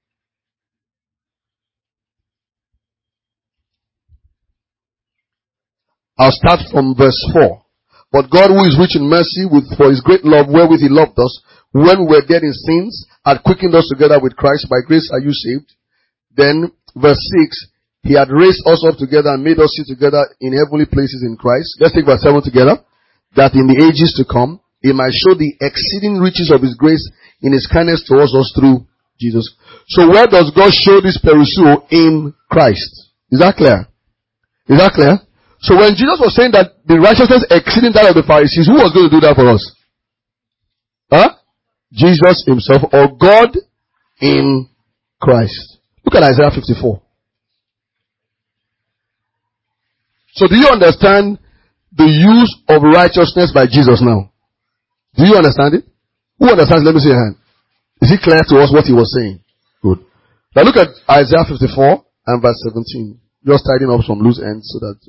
I'll start from verse 4. But God, who is rich in mercy, for his great love wherewith he loved us, when we were dead in sins, had quickened us together with Christ. By grace are you saved. Then, verse 6, he had raised us up together and made us sit together in heavenly places in Christ. Let's take verse 7 together. That in the ages to come, he might show the exceeding riches of his grace in his kindness towards us through Jesus. So where does God show this perusuo? In Christ. Is that clear? Is that clear? So when Jesus was saying that the righteousness exceeding that of the Pharisees, who was going to do that for us? Jesus himself, or God in Christ. Look at Isaiah 54. So do you understand the use of righteousness by Jesus now? Do you understand it? Who understands? Let me see your hand. Is it clear to us what he was saying? Good. Now look at Isaiah 54 and verse 17. Just tidying up some loose ends so that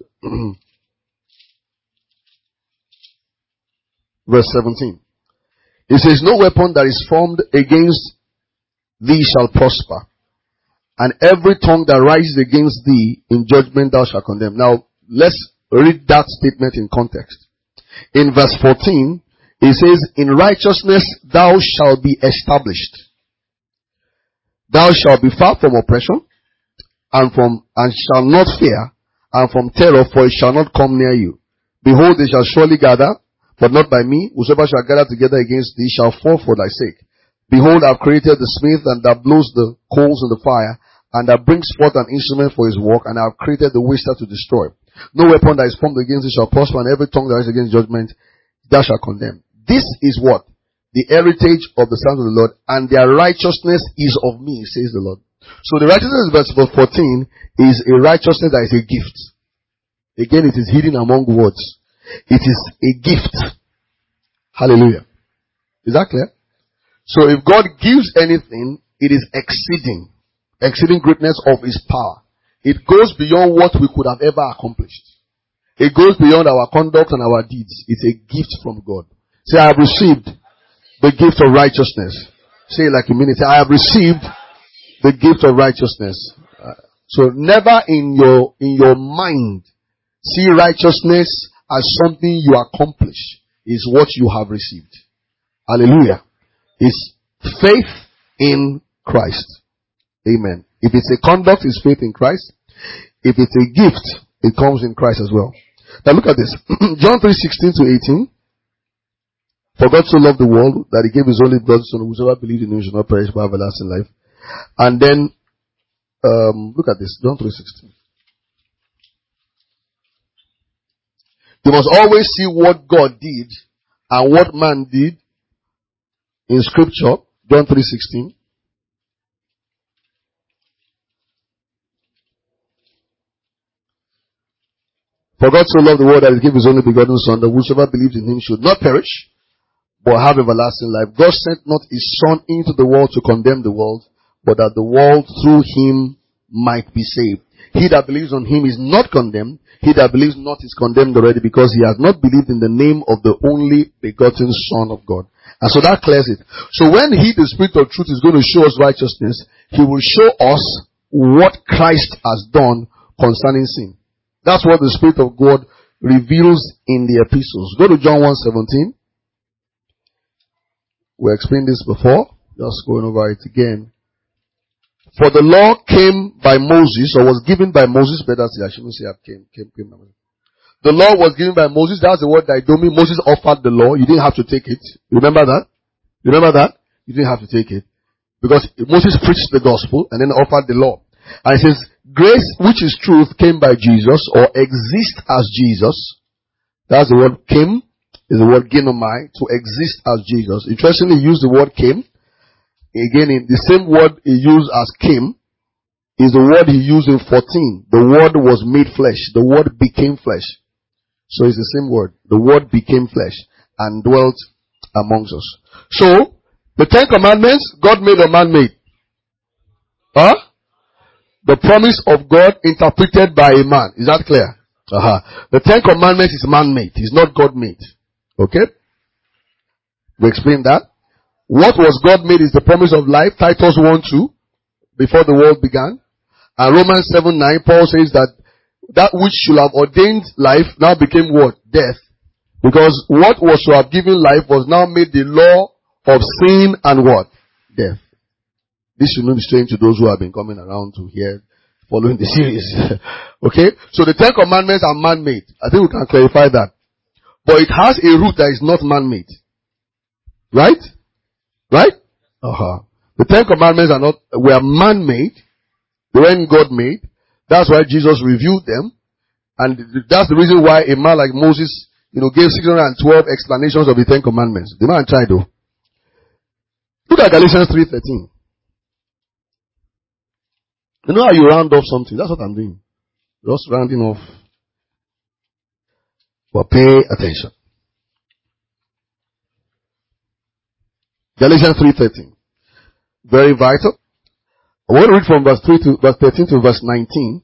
verse 17. It says, no weapon that is formed against thee shall prosper, and every tongue that rises against thee in judgment thou shalt condemn. Now, let's read that statement in context. In verse 14, it says, in righteousness thou shalt be established. Thou shalt be far from oppression, and shall not fear, and from terror, for it shall not come near you. Behold, they shall surely gather, but not by me. Whosoever shall gather together against thee shall fall for thy sake. Behold, I have created the smith, and that blows the coals in the fire, and that brings forth an instrument for his work, and I have created the waster to destroy. No weapon that is formed against thee shall prosper, and every tongue that is against judgment thou shalt condemn. This is what? The heritage of the sons of the Lord, and their righteousness is of me, says the Lord. So the righteousness, verse 14, is a righteousness that is a gift. Again, it is hidden among words. It is a gift. Hallelujah. Is that clear? So if God gives anything, it is exceeding greatness of his power. It goes beyond what we could have ever accomplished. It goes beyond our conduct and our deeds. It's a gift from God. Say, I have received the gift of righteousness. Say it like a minute. I have received the gift of righteousness. So never in your mind see righteousness as something you accomplish. Is what you have received. Hallelujah. It's faith in Christ. Amen. If it's a conduct, it's faith in Christ. If it's a gift, it comes in Christ as well. Now look at this. John 3:16 to 18. For God so loved the world that he gave his only begotten Son, whosoever believes in him should not perish but have everlasting life. And then, look at this. John 3:16. You must always see what God did and what man did in scripture. John 3:16. For God so loved the world that he gave his only begotten Son, that whosoever believes in him should not perish, but have everlasting life. God sent not his Son into the world to condemn the world, but that the world through him might be saved. He that believes on him is not condemned. He that believes not is condemned already, because he has not believed in the name of the only begotten Son of God. And so that clears it. So when he, the Spirit of truth, is going to show us righteousness, he will show us what Christ has done concerning sin. That's what the Spirit of God reveals in the epistles. Go to John 1:17. We explained this before. Just going over it again. For the law came by Moses, or was given by Moses. Better say, I shouldn't say came. The law was given by Moses. That's the word didomi. Moses offered the law. You didn't have to take it. You remember that? You remember that? You didn't have to take it. Because Moses preached the gospel and then offered the law. And it says, grace, which is truth, came by Jesus, or exist as Jesus. That's the word came, is the word ginomai, to exist as Jesus. Interestingly, he used the word came. Again, in the same word he used as came, is the word he used in 14. The word was made flesh. The word became flesh. So it's the same word. The word became flesh and dwelt amongst us. So, the 10 commandments, God made or man made? Huh? The promise of God interpreted by a man. Is that clear? The 10 commandments is man-made. It's not God-made. Okay? We explained that. What was God-made is the promise of life. Titus 1:2. Before the world began. And Romans 7:9, Paul says that which should have ordained life now became what? Death. Because what was to have given life was now made the law of sin and what? Death. This should not be strange to those who have been coming around to hear, following the series. Okay? So the 10 commandments are man-made. I think we can clarify that. But it has a root that is not man-made. Right? Right? The 10 commandments were man-made. They weren't God-made. That's why Jesus reviewed them. And that's the reason why a man like Moses, gave 612 explanations of the 10 commandments. The man tried though. Look at Galatians 3:13. You know how you round off something? That's what I'm doing. Just rounding off. But pay attention. Galatians 3:13. Very vital. I want to read from verse 13 to verse 19.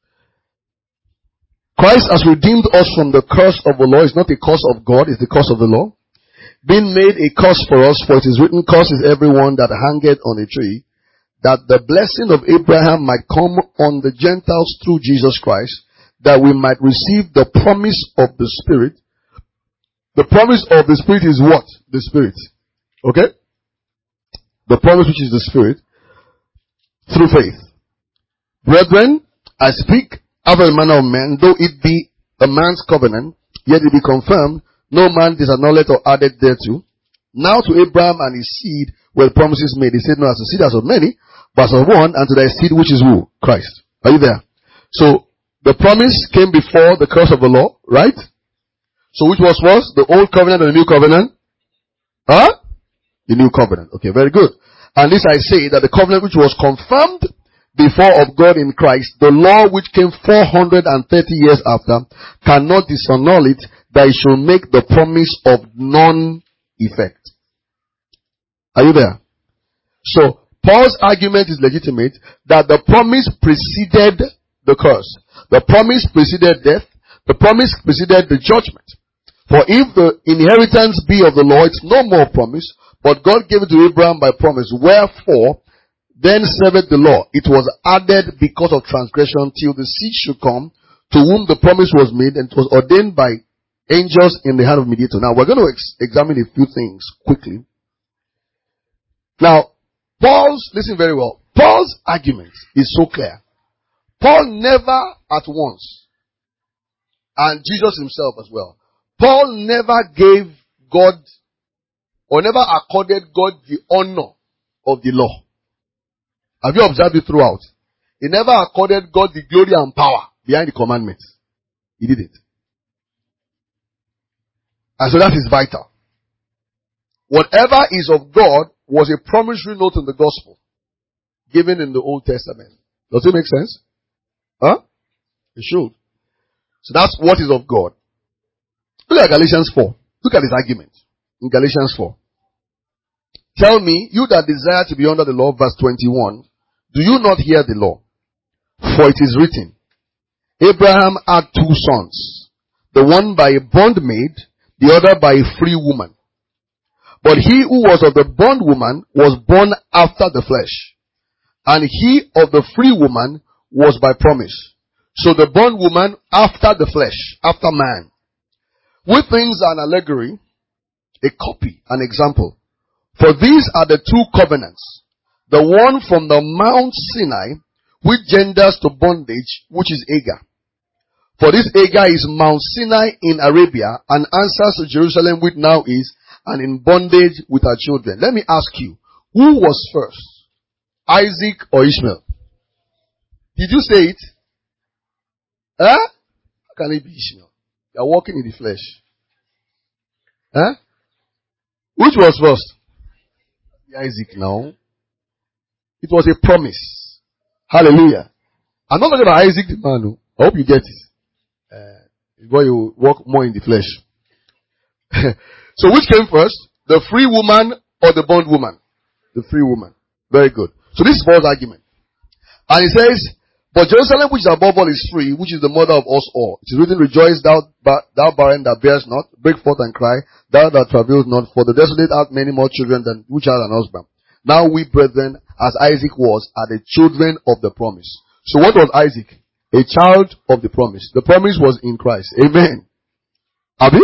Christ has redeemed us from the curse of the law. It's not a curse of God, it's the curse of the law. Being made a curse for us, for it is written, cursed is everyone that hangeth on a tree, that the blessing of Abraham might come on the Gentiles through Jesus Christ, that we might receive the promise of the Spirit. The promise of the Spirit is what? The Spirit. Okay? The promise which is the Spirit, through faith. Brethren, I speak after the manner of men, though it be a man's covenant, yet it be confirmed, no man disannulled or added thereto. Now to Abraham and his seed were promises made. He said, no, as a seed as of many, but as of one, and to thy seed which is who? Christ. Are you there? So, the promise came before the curse of the law, right? So which was first? The old covenant and the new covenant? Huh? The new covenant. Okay, very good. And this I say, that the covenant which was confirmed before of God in Christ, the law which came 430 years after, cannot disannul it, that it should make the promise of non-effect. Are you there? So, Paul's argument is legitimate that the promise preceded the curse. The promise preceded death. The promise preceded the judgment. For if the inheritance be of the law, it's no more promise, But God gave it to Abraham by promise. Wherefore, then serveth the law. It was added because of transgression till the seed should come, to whom the promise was made, and it was ordained by angels in the hand of mediator. Now, we're going to examine a few things quickly. Now, listen very well. Paul's argument is so clear. Paul never at once, and Jesus himself as well, Paul never gave God, or never accorded God the honor of the law. Have you observed it throughout? He never accorded God the glory and power behind the commandments. He did it. And so that is vital. Whatever is of God was a promissory note in the gospel given in the Old Testament. Does it make sense? Huh? It should. So that's what is of God. Look at Galatians 4. Look at his argument in Galatians 4. Tell me, you that desire to be under the law, verse 21, do you not hear the law? For it is written, Abraham had 2 sons, the one by a bondmaid, the other by a free woman. But he who was of the bondwoman was born after the flesh, and he of the free woman was by promise. So the bondwoman after the flesh, after man. With things an allegory, a copy, an example. For these are the 2 covenants. The one from the Mount Sinai, which genders to bondage, which is Hagar. For this Hagar is Mount Sinai in Arabia, and answers to Jerusalem, which now is, and in bondage with her children. Let me ask you, who was first? Isaac or Ishmael? Did you say it? Huh? How can it be Ishmael? You are walking in the flesh. Huh? Which was first? Isaac now. It was a promise. Hallelujah. I'm not talking about Isaac the man. I hope you get it. Before you walk more in the flesh. So which came first? The free woman or the bondwoman? The free woman. Very good. So this is Paul's argument. And he says, but Jerusalem which is above all is free, which is the mother of us all. It is written, rejoice thou barren that bears not, break forth and cry, thou that travails not, for the desolate hath many more children than which have an husband. Now we brethren, as Isaac was, are the children of the promise. So what was Isaac? A child of the promise. The promise was in Christ. Amen. Abi?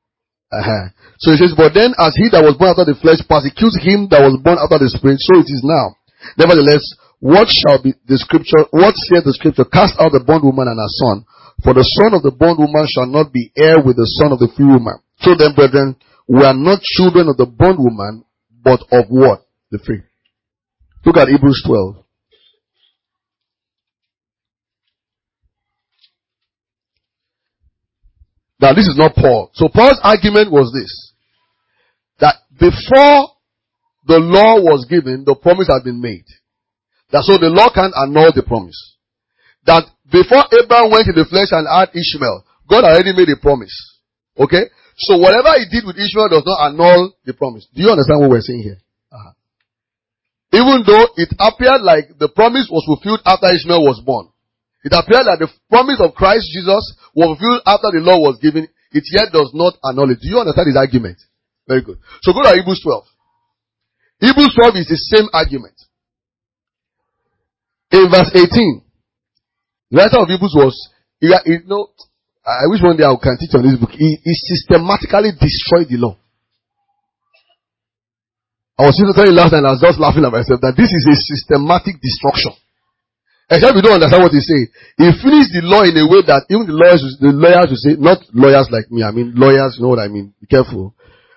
So he says, but then as he that was born after the flesh persecutes him that was born after the spirit, so it is now. Nevertheless, what shall be the scripture? What saith the scripture? Cast out the bondwoman and her son, for the son of the bondwoman shall not be heir with the son of the free woman. So then, brethren, we are not children of the bondwoman, but of what? The free. Look at Hebrews 12. Now this is not Paul. So Paul's argument was this, that before the law was given, the promise had been made. That so the law can't annul the promise. That before Abraham went in the flesh and had Ishmael, God already made a promise. Okay? So whatever he did with Ishmael does not annul the promise. Do you understand what we're saying here? Even though it appeared like the promise was fulfilled after Ishmael was born. It appeared that the promise of Christ Jesus was fulfilled after the law was given. It yet does not annul it. Do you understand his argument? Very good. So go to Hebrews 12. Hebrews 12 is the same argument. In verse 18, the writer of Hebrews was, I wish one day I can teach on this book. He systematically destroyed the law. I was telling you last night, I was just laughing at myself, that this is a systematic destruction. Except you don't understand what he say. He finished the law in a way that even the lawyers will say, not lawyers like me, I mean lawyers, you know what I mean? Be careful.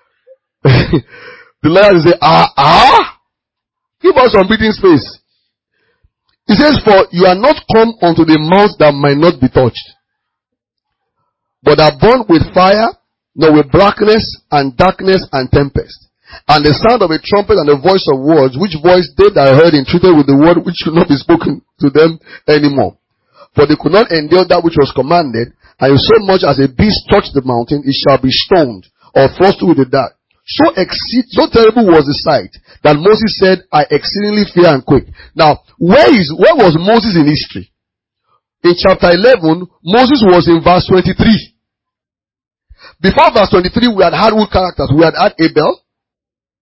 The lawyers will say, give us some breathing space. He says, for you are not come unto the mount that might not be touched, but are born with fire, nor with blackness and darkness and tempest, and the sound of a trumpet and the voice of words, which voice they that heard entreated with the word which could not be spoken to them anymore. For they could not endure that which was commanded, and if so much as a beast touch the mountain, it shall be stoned, or thrust with the dart. So terrible was the sight, that Moses said, I exceedingly fear and quake. Now, where was Moses in history? In chapter 11, Moses was in verse 23. Before verse 23, we had who characters? We had Abel,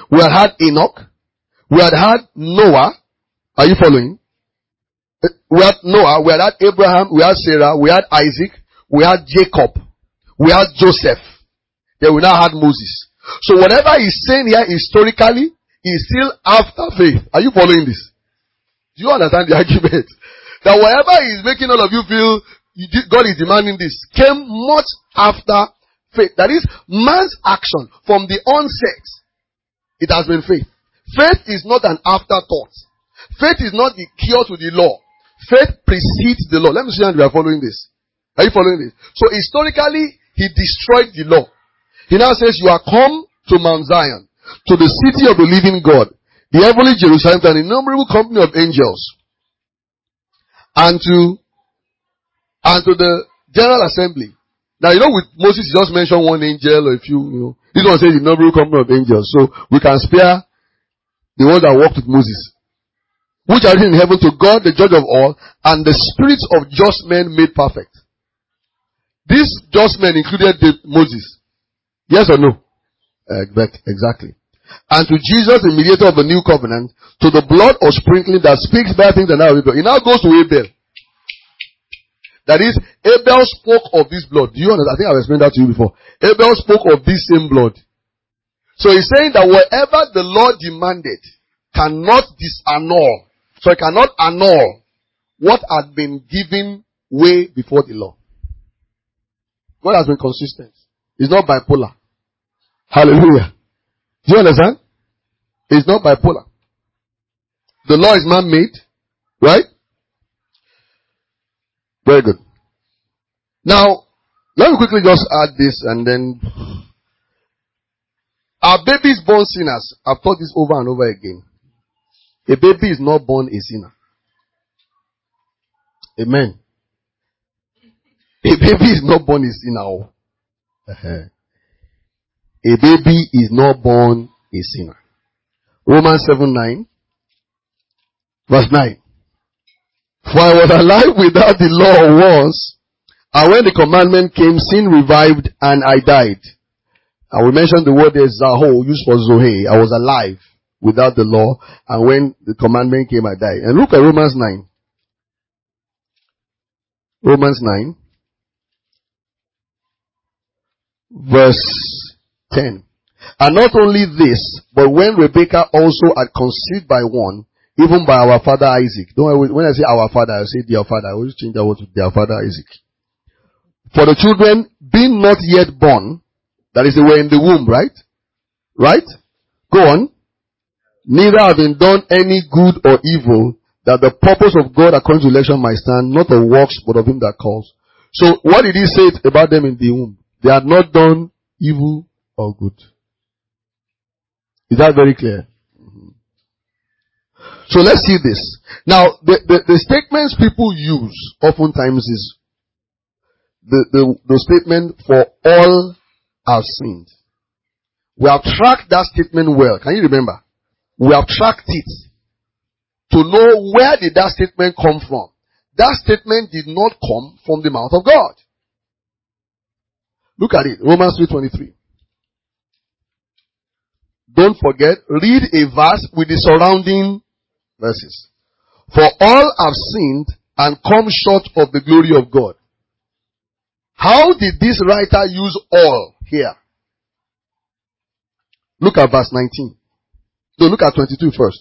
We had Enoch. We had Noah. Are you following? We had Noah. We had Abraham. We had Sarah. We had Isaac. We had Jacob. We had Joseph. Then we now had Moses. So whatever he's saying here historically is still after faith. Are you following this? Do you understand the argument? That whatever is making all of you feel God is demanding this came much after faith. That is, man's action from the onset, it has been faith. Faith is not an afterthought. Faith is not the cure to the law. Faith precedes the law. Let me see if we are following this. Are you following this? So historically, he destroyed the law. He now says, you are come to Mount Zion, to the city of the living God, the heavenly Jerusalem, and an innumerable company of angels, and to the general assembly. Now, with Moses, he just mentioned one angel or a few, This one says innumerable company of angels. So, we can spare the ones that walked with Moses. Which are in heaven, to God, the judge of all, and the spirits of just men made perfect. These just men included Moses. Yes or no? Exactly. And to Jesus, the mediator of the new covenant, to the blood of sprinkling that speaks better things than that of Abel. It now goes to Abel. That is, Abel spoke of this blood. Do you understand? I think I've explained that to you before. Abel spoke of this same blood. So he's saying that whatever the Lord demanded cannot disannul. So it cannot annul what had been given way before the law. God has been consistent. It's not bipolar. Hallelujah. Do you understand? It's not bipolar. The law is man-made. Right? Very good. Now, let me quickly just add this and then. Our babies born sinners. I've taught this over and over again. A baby is not born a sinner. Amen. A baby is not born a sinner. A baby is not born a sinner. Romans 7:9. Verse 9. For I was alive without the law once, and when the commandment came, sin revived and I died. And we mentioned the word there, Zaho, used for Zohe. I was alive without the law, and when the commandment came, I died. And look at Romans 9. Romans 9. Verse 10. And not only this, but when Rebekah also had conceived by one, even by our father Isaac. Don't worry, when I say our father, I say their father. I always change that word to their father Isaac. For the children being not yet born, that is, they were in the womb, right? Right? Go on. Neither having done any good or evil, that the purpose of God according to election might stand, not of works, but of him that calls. So, what did he say about them in the womb? They had not done evil or good. Is that very clear? So let's see this. Now, the statements people use oftentimes is the statement for all have sinned. We have tracked that statement well. Can you remember? We have tracked it to know where did that statement come from. That statement did not come from the mouth of God. Look at it. Romans 3:23. Don't forget, read a verse with the surrounding verses. For all have sinned and come short of the glory of God. How did this writer use all here? Look at verse 19. So look at 22 first.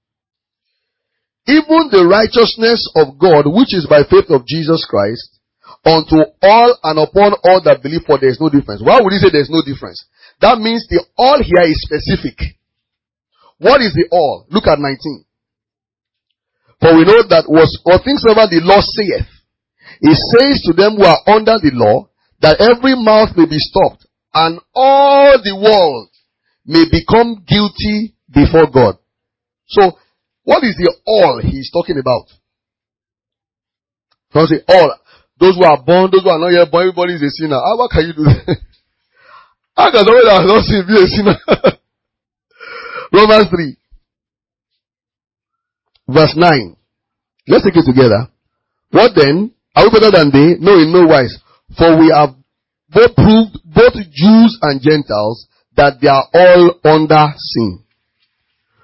Even the righteousness of God, which is by faith of Jesus Christ, unto all and upon all that believe, for there is no difference. Why would he say there is no difference? That means the all here is specific. What is the all? Look at 19. For we know that whatsoever the law saith, it says to them who are under the law, that every mouth may be stopped, and all the world may become guilty before God. So, what is the all he is talking about? Don't say all. Those who are born, those who are not yet born, everybody is a sinner. How can you do that? How can somebody that has not sinned be a sinner? Romans 3. Verse 9. Let's take it together. What then? Are we better than they? No, in no wise. For we have both proved, both Jews and Gentiles, that they are all under sin.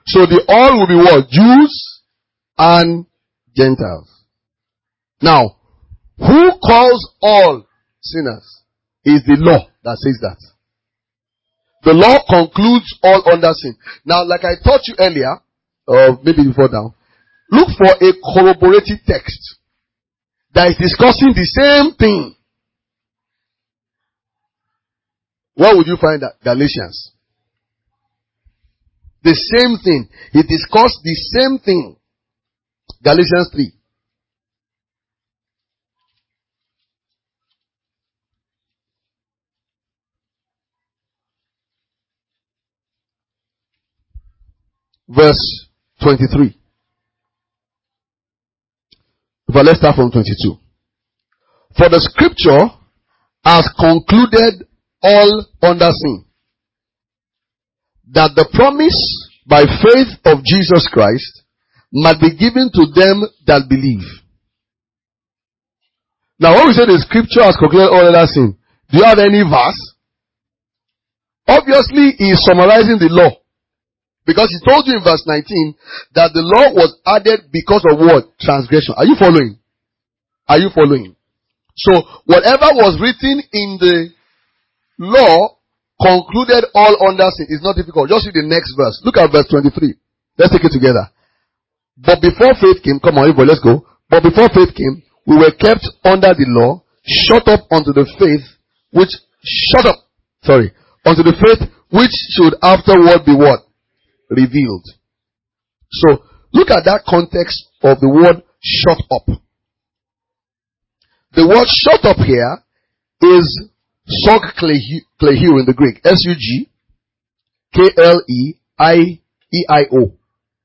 So the all will be what? Jews and Gentiles. Now, who calls all sinners? Is the law that says that. The law concludes all under sin. Now, like I taught you earlier, or maybe before now, look for a corroborative text that is discussing the same thing. Where would you find that? Galatians. The same thing. He discussed the same thing. Galatians 3. Verse 23. But let's start from 22. For the scripture has concluded all under sin, that the promise by faith of Jesus Christ might be given to them that believe. Now when we say the scripture has concluded all under sin, do you have any verse? Obviously he is summarizing the law. Because he told you in verse 19 that the law was added because of what? Transgression. Are you following? Are you following? So whatever was written in the law concluded all under sin. It's not difficult. Just read the next verse. Look at verse 23. Let's take it together. But before faith came, come on everybody, let's go. But before faith came, we were kept under the law, shut up unto the faith which unto the faith which should afterward be what? Revealed. So look at that context of the word shut up. The word shut up here is sug kleio in the Greek. S-U-G-K-L-E-I-E-I-O.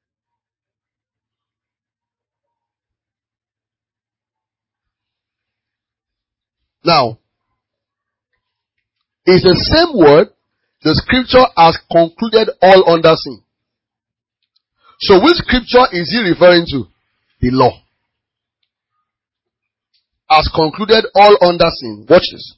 Now, it's the same word. The scripture has concluded all under sin. So which scripture is he referring to? The law. Has concluded all under sin. Watch this.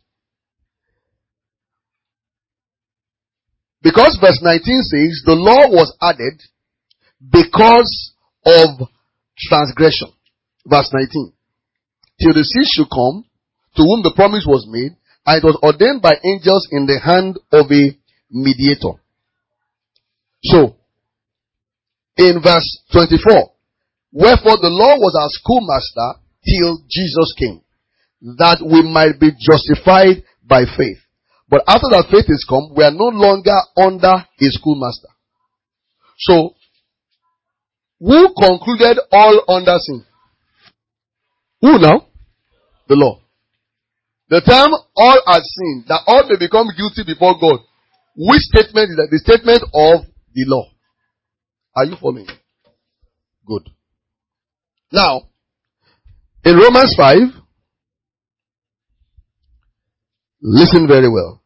Because verse 19 says the law was added because of transgression. Verse 19. Till the seed should come, to whom the promise was made, and it was ordained by angels in the hand of a mediator. So, in verse 24, wherefore the law was our schoolmaster till Jesus came, that we might be justified by faith. But after that faith is come, we are no longer under a schoolmaster. So, who concluded all under sin? Who now? The law. The term all are sin, that all may become guilty before God. Which statement is that? The statement of the law. Are you following? Good. Now, in Romans 5, listen very well.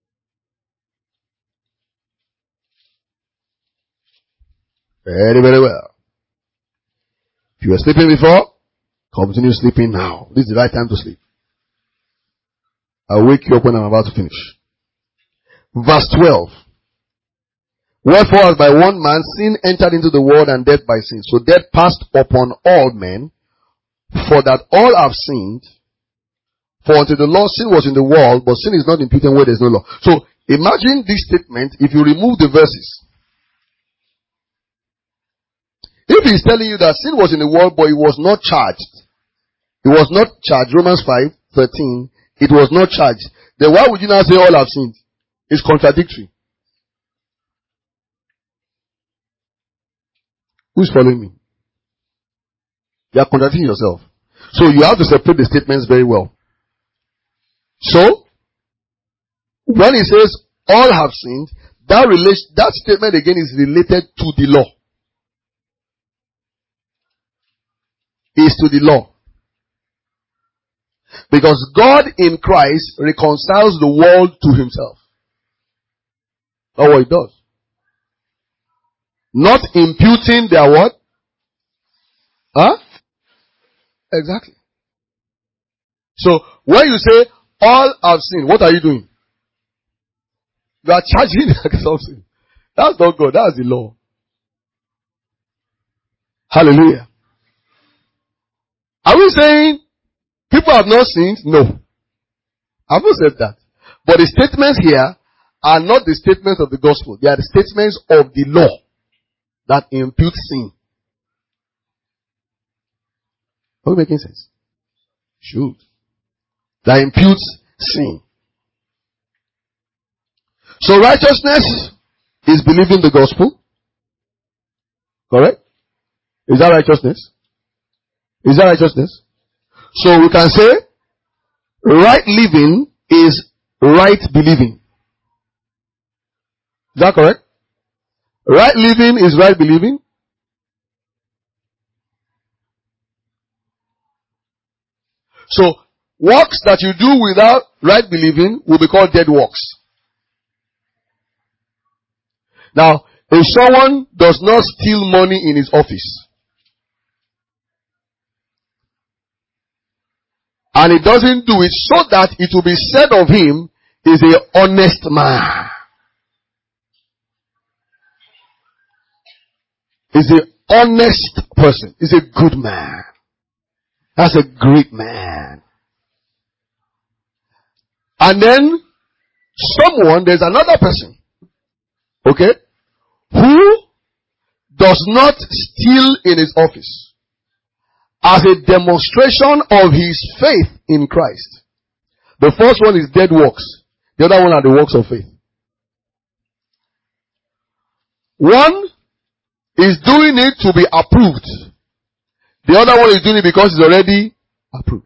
Very, very well. If you were sleeping before, continue sleeping now. This is the right time to sleep. I'll wake you up when I'm about to finish. Verse 12. Wherefore, as by one man sin entered into the world, and death by sin. So death passed upon all men, for that all have sinned. For until the law, sin was in the world, but sin is not imputed where there is no law. So imagine this statement if you remove the verses. If he's telling you that sin was in the world, but it was not charged. It was not charged. Romans 5:13. It was not charged. Then why would you now say all have sinned? It's contradictory. Who's following me? You are contradicting yourself. So you have to separate the statements very well. So, when he says all have sinned, that statement again is related to the law. Is to the law. Because God in Christ reconciles the world to himself. That's what he does. Not imputing their what? Huh? Exactly. So, when you say all have sinned, what are you doing? You are charging something. That's not God. That's the law. Hallelujah. Are we saying people have not sinned? No. I've not said that. But the statements here are not the statements of the gospel. They are the statements of the law that impute sin. Are we making sense? Shoot. That imputes sin. So righteousness is believing the gospel. Correct? Is that righteousness? Is that righteousness? So we can say right living is right believing. Is that correct? Right living is right believing. So works that you do without right believing will be called dead works. Now, if someone does not steal money in his office, and he doesn't do it so that it will be said of him is an honest man. Is an honest person. Is a good man. That's a great man. And then there's another person, okay, who does not steal in his office as a demonstration of his faith in Christ. The first one is dead works. The other one are the works of faith. One is doing it to be approved. The other one is doing it because it's already approved.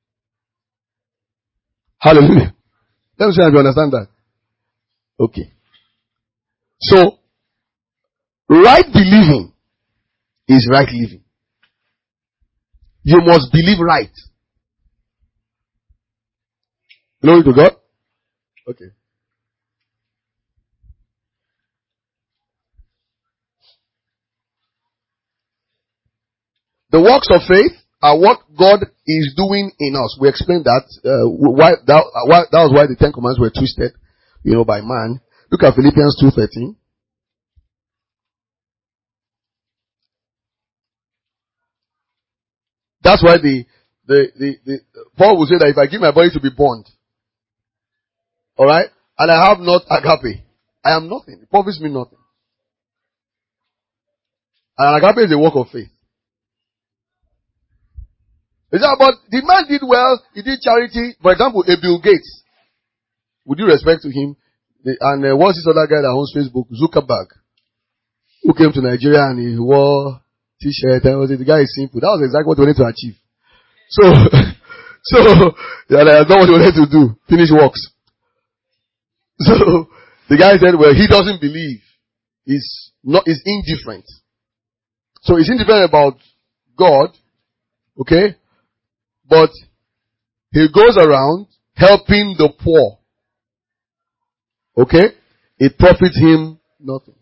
Hallelujah. Let me see if you understand that. Okay. So, right believing is right living. You must believe right. Glory to God. Okay. The works of faith are what God is doing in us. We explained that. That was why the Ten Commandments were twisted, by man. Look at Philippians 2:13. That's why the Paul will say that if I give my body to be burned, alright, and I have not agape, I am nothing. It profits me nothing. And agape is a work of faith. Is that about the man did well, he did charity. For example, a Bill Gates. With due respect to him, and what's this other guy that owns Facebook, Zuckerberg, who came to Nigeria and he wore t-shirt and the guy is simple. That was exactly what he wanted to achieve. That's not what he wanted to do. Finish works. So the guy said, well, he doesn't believe. He's indifferent. So he's indifferent about God, okay? But he goes around helping the poor. Okay? It profits him nothing.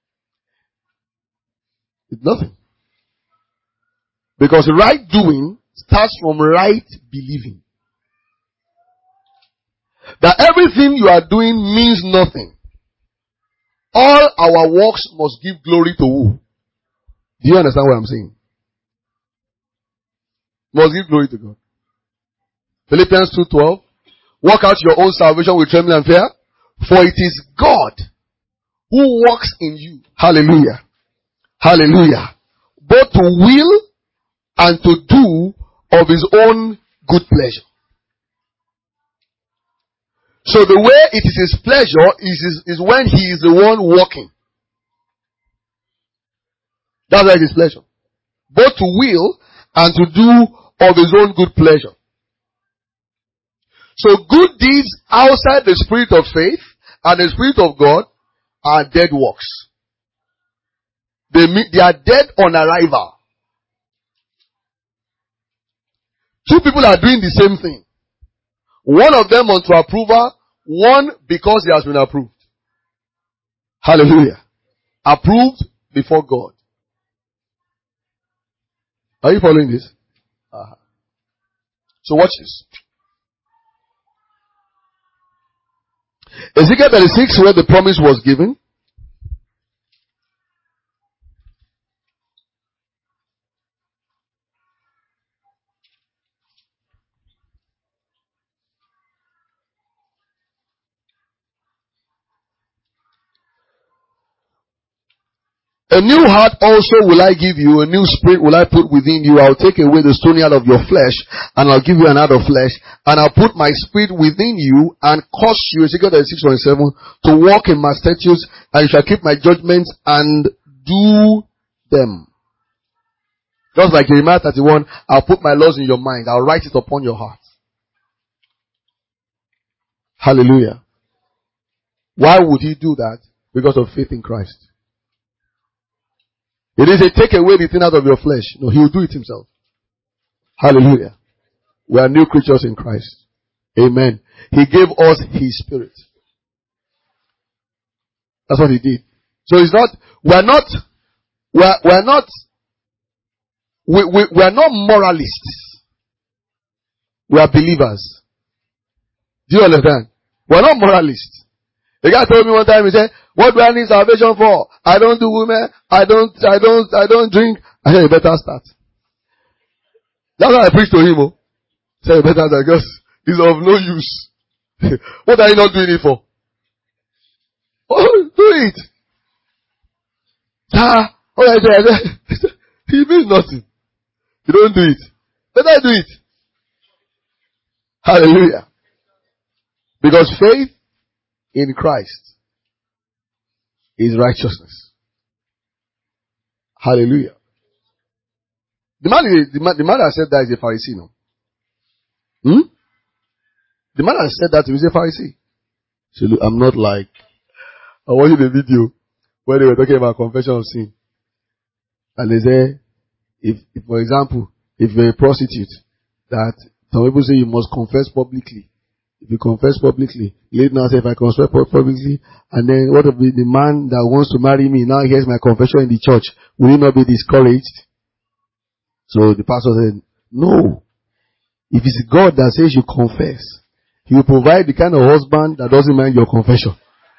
It's nothing. Because right doing starts from right believing. That everything you are doing means nothing. All our works must give glory to who? Do you understand what I'm saying? Must give glory to God. Philippians 2:12. Work out your own salvation with trembling and fear. For it is God who works in you. Hallelujah. Hallelujah. Both to will and to do of his own good pleasure. So the way it is his pleasure is when he is the one working. That's why it is pleasure. Both to will and to do of his own good pleasure. So good deeds outside the spirit of faith and the spirit of God are dead works. They are dead on arrival. Two people are doing the same thing. One of them unto approval, one because he has been approved. Hallelujah. Approved before God. Are you following this? Uh-huh. So watch this. Ezekiel 36, where the promise was given. A new heart also will I give you, a new spirit will I put within you. I'll take away the stony heart of your flesh, and I'll give you an heart of flesh, and I'll put my spirit within you, and cause you, Ezekiel 36:27, to walk in my statutes, and you shall keep my judgments and do them. Just like Jeremiah 31, I'll put my laws in your mind, I'll write it upon your heart. Hallelujah. Why would he do that? Because of faith in Christ. It is a take away the thing out of your flesh. No, he will do it himself. Hallelujah. We are new creatures in Christ. Amen. He gave us his spirit. That's what he did. So it's not, we are not moralists. We are believers. Do you understand? We are not moralists. The guy told me one time, he said, what do I need salvation for? I don't do women. I don't drink. I said, you better start. That's why I preached to him. Oh. I said, you better start because it's of no use. What are you not doing it for? Oh, do it. What I said, he means nothing. You don't do it. Better do it. Hallelujah. Because faith in Christ is righteousness. Hallelujah. The man that said that is a Pharisee, no? The man that said that is a Pharisee. So look, I'm not like, I watched the video where they were talking about confession of sin. And they say, if for example, if you're a prostitute, that some people say you must confess publicly. If you confess publicly, late now say if I confess publicly, and then what if the man that wants to marry me now hears my confession in the church, will he not be discouraged? So the pastor said, no. If it's God that says you confess, he will provide the kind of husband that doesn't mind your confession.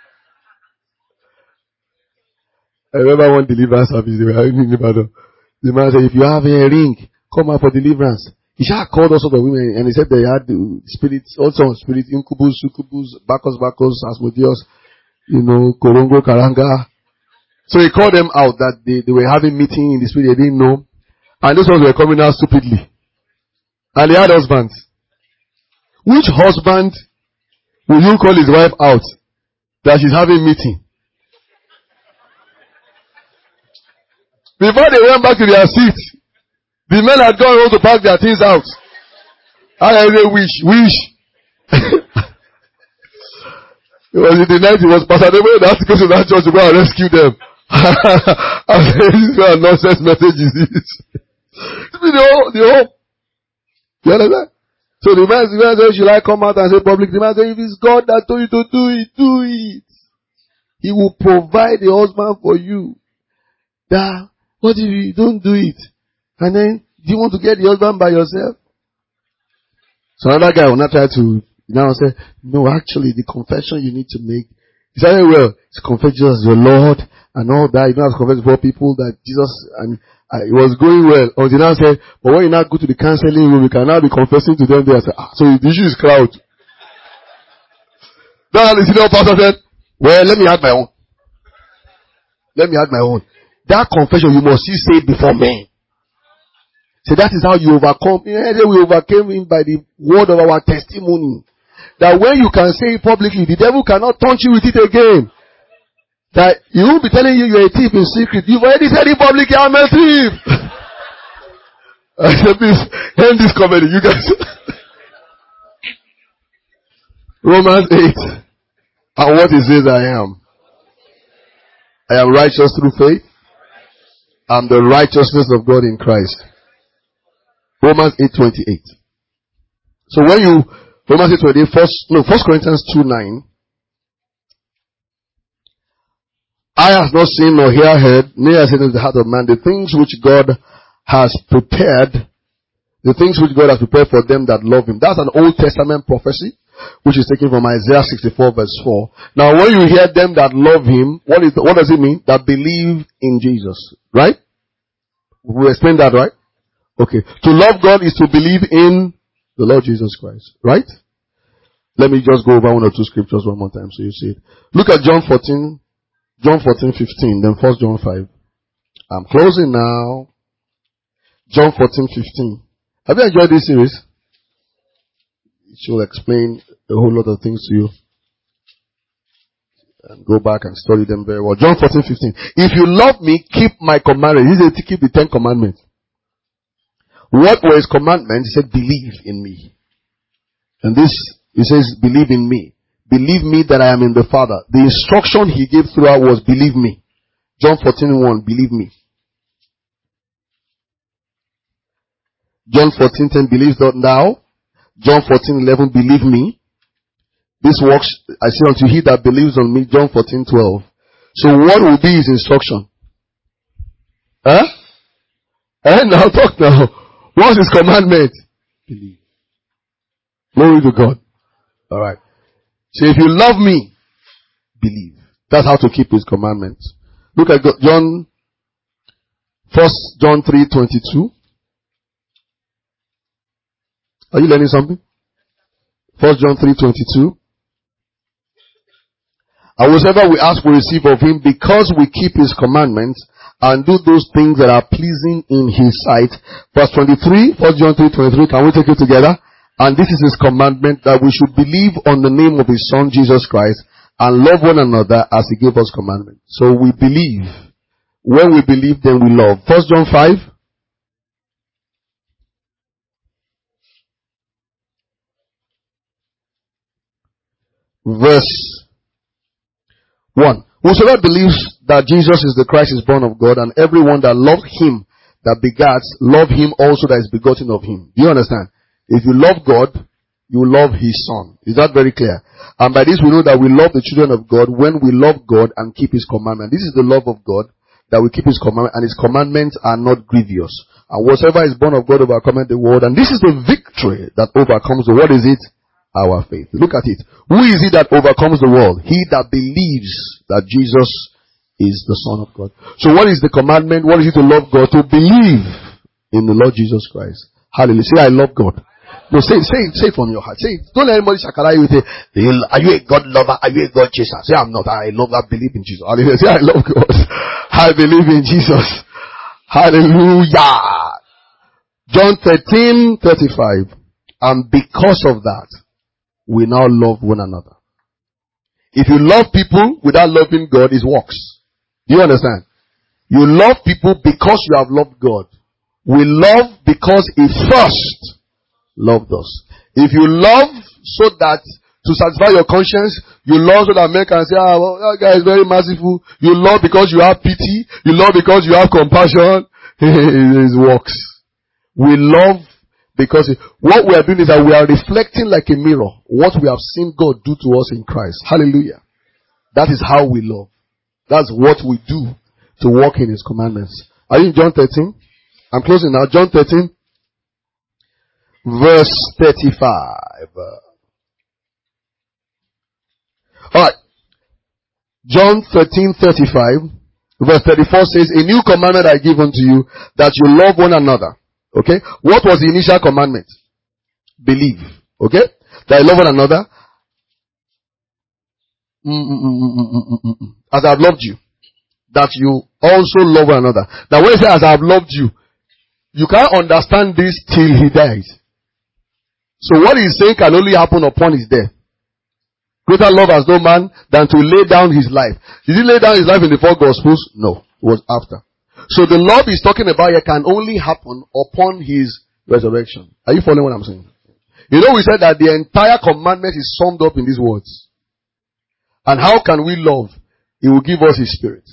I remember one deliverance service they were having in Ibadan. The man said, if you have a ring, come out for deliverance. He shall called all sorts of women, and he said they had spirits, also spirits, incubus, succubus, Bacchus, Asmodeus, Korongo, Karanga. So he called them out that they were having meeting in the spirit they didn't know. And those ones were coming out stupidly. And they had husbands. Which husband will you call his wife out that she's having meeting? Before they went back to their seats, the men had gone home to pack their things out. And I say, wish. It was in the night, it was Pastor Debo that had to go to that church to go and rescue them. I said, this kind of nonsense message is this? The whole. You understand? So the man said, should I come out and say public? The man said, if it's God that told you to do it, do it. He will provide a husband for you. What if you don't do it? And then, do you want to get the husband by yourself? So another guy will not try to, say, no, actually, the confession you need to make. He said, well, it's confess Jesus as your Lord and all that. You don't have to confess before people that Jesus, and it was going well. Until now said, but when you now go to the counseling room, you can now be confessing to them there. I said, so the issue is crowd. Then the senior pastor said, well, let me add my own. That confession you must say before men. So that is how you overcome. We overcame him by the word of our testimony. That when you can say it publicly, the devil cannot taunt you with it again. That he will be telling you you're a thief in secret. You've already said it publicly, I'm a thief. I said, please, end this comedy, you guys. Romans 8. And what it says I am. I am righteous through faith. I'm the righteousness of God in Christ. Romans 8:28. So when you, Romans 8:28, 1 Corinthians 2:9. Eye has not seen nor ear heard, neither has entered the heart of man, the things which God has prepared for them that love him. That's an Old Testament prophecy, which is taken from Isaiah 64 verse 4. Now when you hear them that love him, what does it mean? That believe in Jesus. Right? We explained that, right? Okay. To love God is to believe in the Lord Jesus Christ. Right? Let me just go over one or two scriptures one more time so you see it. Look at John 14:15, then 1 John 5. I'm closing now. John 14:15. Have you enjoyed this series? It will explain a whole lot of things to you. And go back and study them very well. John 14:15. If you love me, keep my commandments. He said to keep the 10 commandments. What were his commandments? He said, believe in me. And this, he says, believe in me. Believe me that I am in the Father. The instruction he gave throughout was believe me. John 14:1, believe me. John 14:10, believe not thou. John 14:11, believe me. This works, I say unto he that believes on me. John 14:12. So what will be his instruction? Now talk now. What's his commandment? Believe. Glory to God. Alright. So if you love me, believe. That's how to keep his commandments. Look at John, 1 John 3:22. Are you learning something? 1 John 3:22. And whatsoever we ask we receive of him, because we keep his commandments and do those things that are pleasing in his sight. Verse 23, 1 John 3:23. Can we take it together? And this is his commandment, that we should believe on the name of his Son Jesus Christ and love one another as he gave us commandment. So we believe. When we believe, then we love. 1 John 5. Verse 1. Whosoever believes that Jesus is the Christ is born of God, and everyone that loves him that begats, love him also that is begotten of him. Do you understand? If you love God, you love his Son. Is that very clear? And by this we know that we love the children of God when we love God and keep his commandment. This is the love of God, that we keep his commandment, and his commandments are not grievous. And whatsoever is born of God overcometh the world. And this is the victory that overcomes the world. What is it? Our faith. Look at it. Who is it that overcomes the world? He that believes that Jesus is the Son of God. So what is the commandment? What is it to love God? To believe in the Lord Jesus Christ. Hallelujah. Say, I love God. No, say it from your heart. Say it. Don't let anybody shakara you with it. Are you a God lover? Are you a God chaser? Say, I'm not. I believe in Jesus. Hallelujah. Say, I love God. I believe in Jesus. Hallelujah. John 13:35. And because of that, we now love one another. If you love people without loving God, it works. Do you understand? You love people because you have loved God. We love because he first loved us. If you love so that to satisfy your conscience, you love so that men can say, well, that guy is very merciful. You love because you have pity. You love because you have compassion. It works. We love because what we are doing is that we are reflecting like a mirror what we have seen God do to us in Christ. Hallelujah. That is how we love. That's what we do to walk in his commandments. Are you in John 13? I'm closing now. John 13, verse 35. Alright. John 13:35, verse 34 says, a new commandment I give unto you, that you love one another. Okay? What was the initial commandment? Believe. Okay? That you love one another. As I have loved you. That you also love one another. Now when he says, as I have loved you, you can't understand this till he dies. So what he's saying can only happen upon his death. Greater love has no man than to lay down his life. Did he lay down his life in the 4 Gospels? No. It was after. So the love he's talking about here can only happen upon his resurrection. Are you following what I'm saying? You know, we said that the entire commandment is summed up in these words. And how can we love? He will give us his spirit.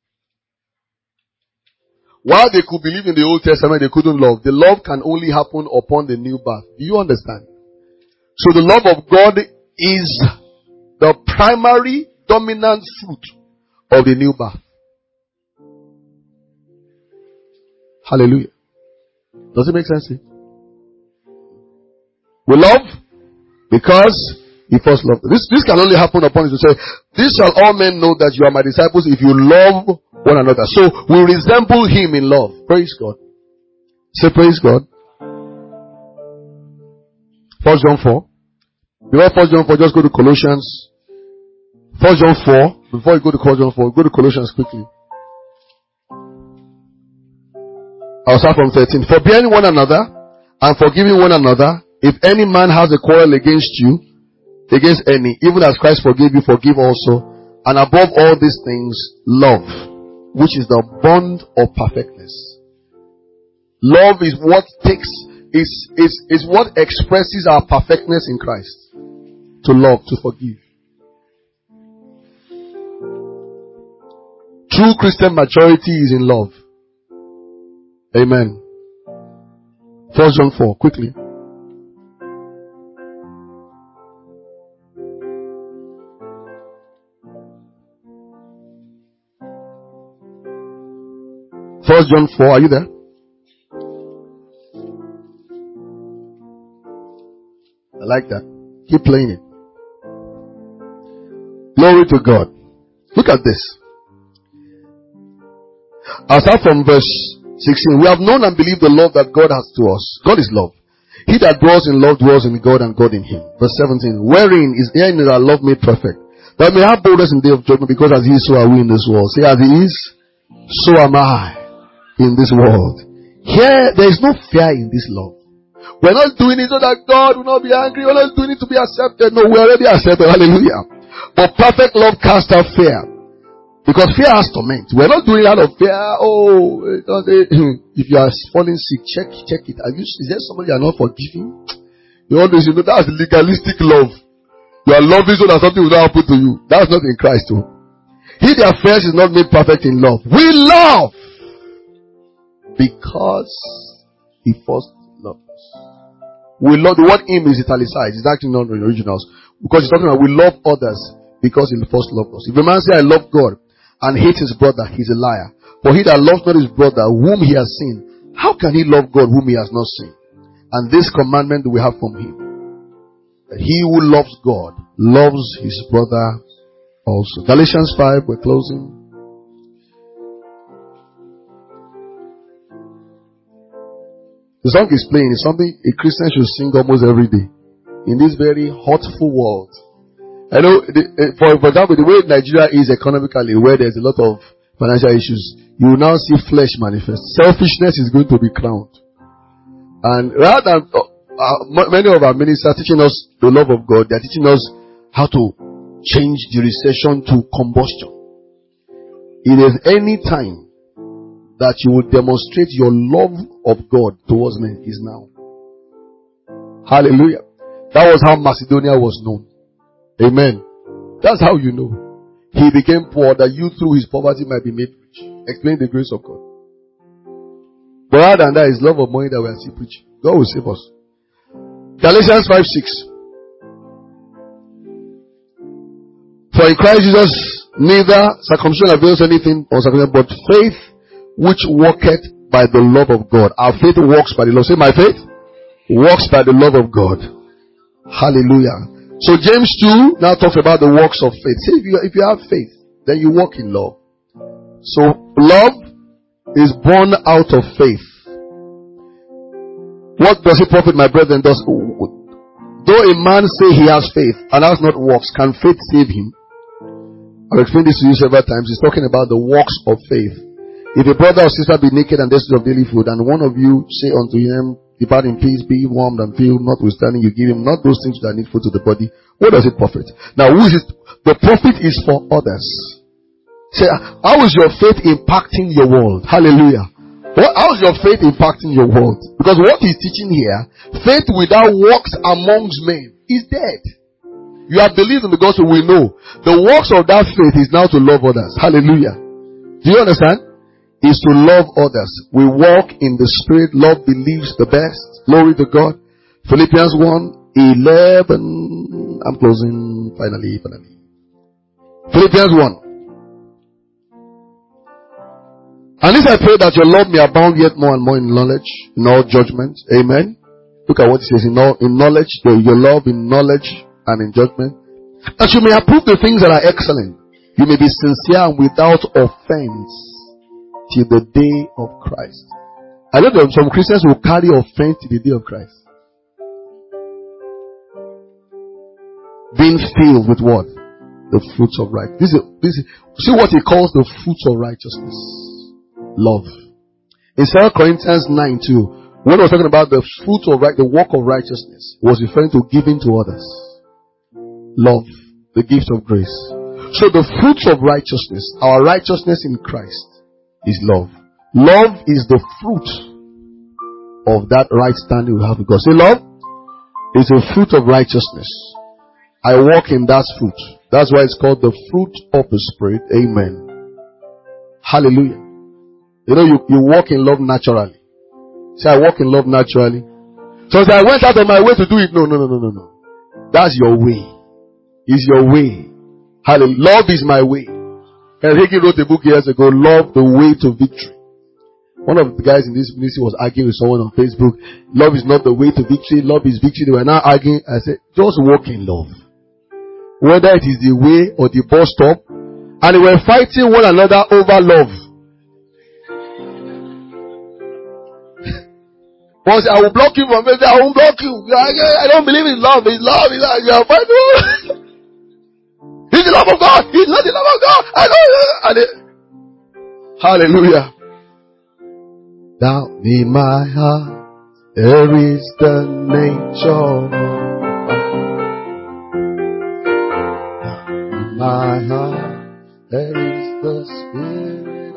While they could believe in the Old Testament, they couldn't love. The love can only happen upon the new birth. Do you understand? So the love of God is the primary dominant fruit of the new birth. Hallelujah. Does it make sense? We love because he first loved. This can only happen upon you to say, this shall all men know that you are my disciples if you love one another. So we resemble him in love. Praise God. Say praise God. 1 John 4. Before 1 John 4, just go to Colossians. 1 John 4. Before you go to 1 John 4, go to Colossians quickly. I'll start from 13. Forbearing one another and forgiving one another. If any man has a quarrel against you, against any, even as Christ forgave you, forgive also. And above all these things, love, which is the bond of perfectness. Love is what is what expresses our perfectness in Christ. To love, to forgive. True Christian maturity is in love. Amen. 1 John 4, quickly. First John 4, are you there? I like that. Keep playing it. Glory to God. Look at this. I'll start from verse 16. We have known and believed the love that God has to us. God is love. He that dwells in love dwells in God and God in him. Verse 17. Wherein is our love made perfect, that we have boldness in the day of judgment, because as he is, so are we in this world. Say, as he is, so am I in this world. Here, there is no fear in this love. We're not doing it so that God will not be angry. We're not doing it to be accepted. No, we're already accepted. Hallelujah. But perfect love casts out fear. Because fear has torment. We're not doing it out of fear. Oh, if you are falling sick, check it. Is there somebody you are not forgiving? You always, that's legalistic love. You are loving so that something will not happen to you. That's not in Christ too. He that fears is not made perfect in love. We love because he first loved us. We love, the word him is italicized. It's actually not in the originals. Because it's talking about we love others because he first loved us. If a man say I love God and hate his brother, he's a liar. For he that loves not his brother whom he has seen, how can he love God whom he has not seen? And this commandment we have from him, that he who loves God loves his brother also. Galatians 5, we're closing. The song is playing. It's something a Christian should sing almost every day in this very hurtful world. I know, for example, the way Nigeria is economically, where there's a lot of financial issues, you will now see flesh manifest. Selfishness is going to be crowned. And rather than many of our ministers teaching us the love of God, they're teaching us how to change the recession to combustion. If there's any time that you will demonstrate your love of God towards men, is now. Hallelujah. That was how Macedonia was known. Amen. That's how you know. He became poor that you through his poverty might be made rich. Explain the grace of God. But rather than that, is love of money that we are still preaching. God will save us. Galatians 5:6. For in Christ Jesus neither circumcision avails anything or circumcision, but faith which worketh by the love of God. Our faith works by the love. Say, my faith works by the love of God. Hallelujah. So James 2 now talks about the works of faith. See, if you have faith, then you walk in love. So love is born out of faith. What does it profit, my brethren? Though a man say he has faith and has not works, can faith save him? I've explained this to you several times. He's talking about the works of faith. If a brother or sister be naked and destitute of daily food, and one of you say unto him, depart in peace, be warmed and filled, notwithstanding you give him not those things that need food to the body, what does it profit? Now, who is it? The profit is for others. Say, how is your faith impacting your world? Hallelujah. How is your faith impacting your world? Because what he's teaching here, faith without works amongst men is dead. You have believed in the gospel, we know. The works of that faith is now to love others. Hallelujah. Do you understand? Is to love others. We walk in the Spirit. Love believes the best. Glory to God. Philippians 1:11. I'm closing finally. Philippians 1. And this I pray that your love may abound yet more and more in knowledge, in all judgment. Amen. Look at what it says in knowledge, your love in knowledge and in judgment. That you may approve the things that are excellent. You may be sincere and without offense till the day of Christ. I know that some Christians will carry offense till the day of Christ. Being filled with what? The fruits of righteousness. This is, see what he calls the fruits of righteousness. Love. In 2 Corinthians 9:2, when I was talking about the fruit of the work of righteousness, it was referring to giving to others. Love, the gift of grace. So the fruits of righteousness, our righteousness in Christ, is love. Love is the fruit of that right standing we have with God. Say, love is a fruit of righteousness. I walk in that fruit. That's why it's called the fruit of the Spirit. Amen. Hallelujah. You know, you walk in love naturally. Say, I walk in love naturally. So I went out of my way to do it. No. That's your way. It's your way. Hallelujah. Love is my way. Henry Hagin wrote a book years ago, Love, the Way to Victory. One of the guys in this ministry was arguing with someone on Facebook. Love is not the way to victory. Love is victory. They were now arguing. I said, just walk in love. Whether it is the way or the bus stop. And they were fighting one another over love. Once I will block you from Facebook, I won't block you. I don't believe in love. It's love. It's like you are fighting. It's the love of God. It's not the love of God. Hallelujah. Down in my heart, there is the nature. Down in my heart, there is the Spirit.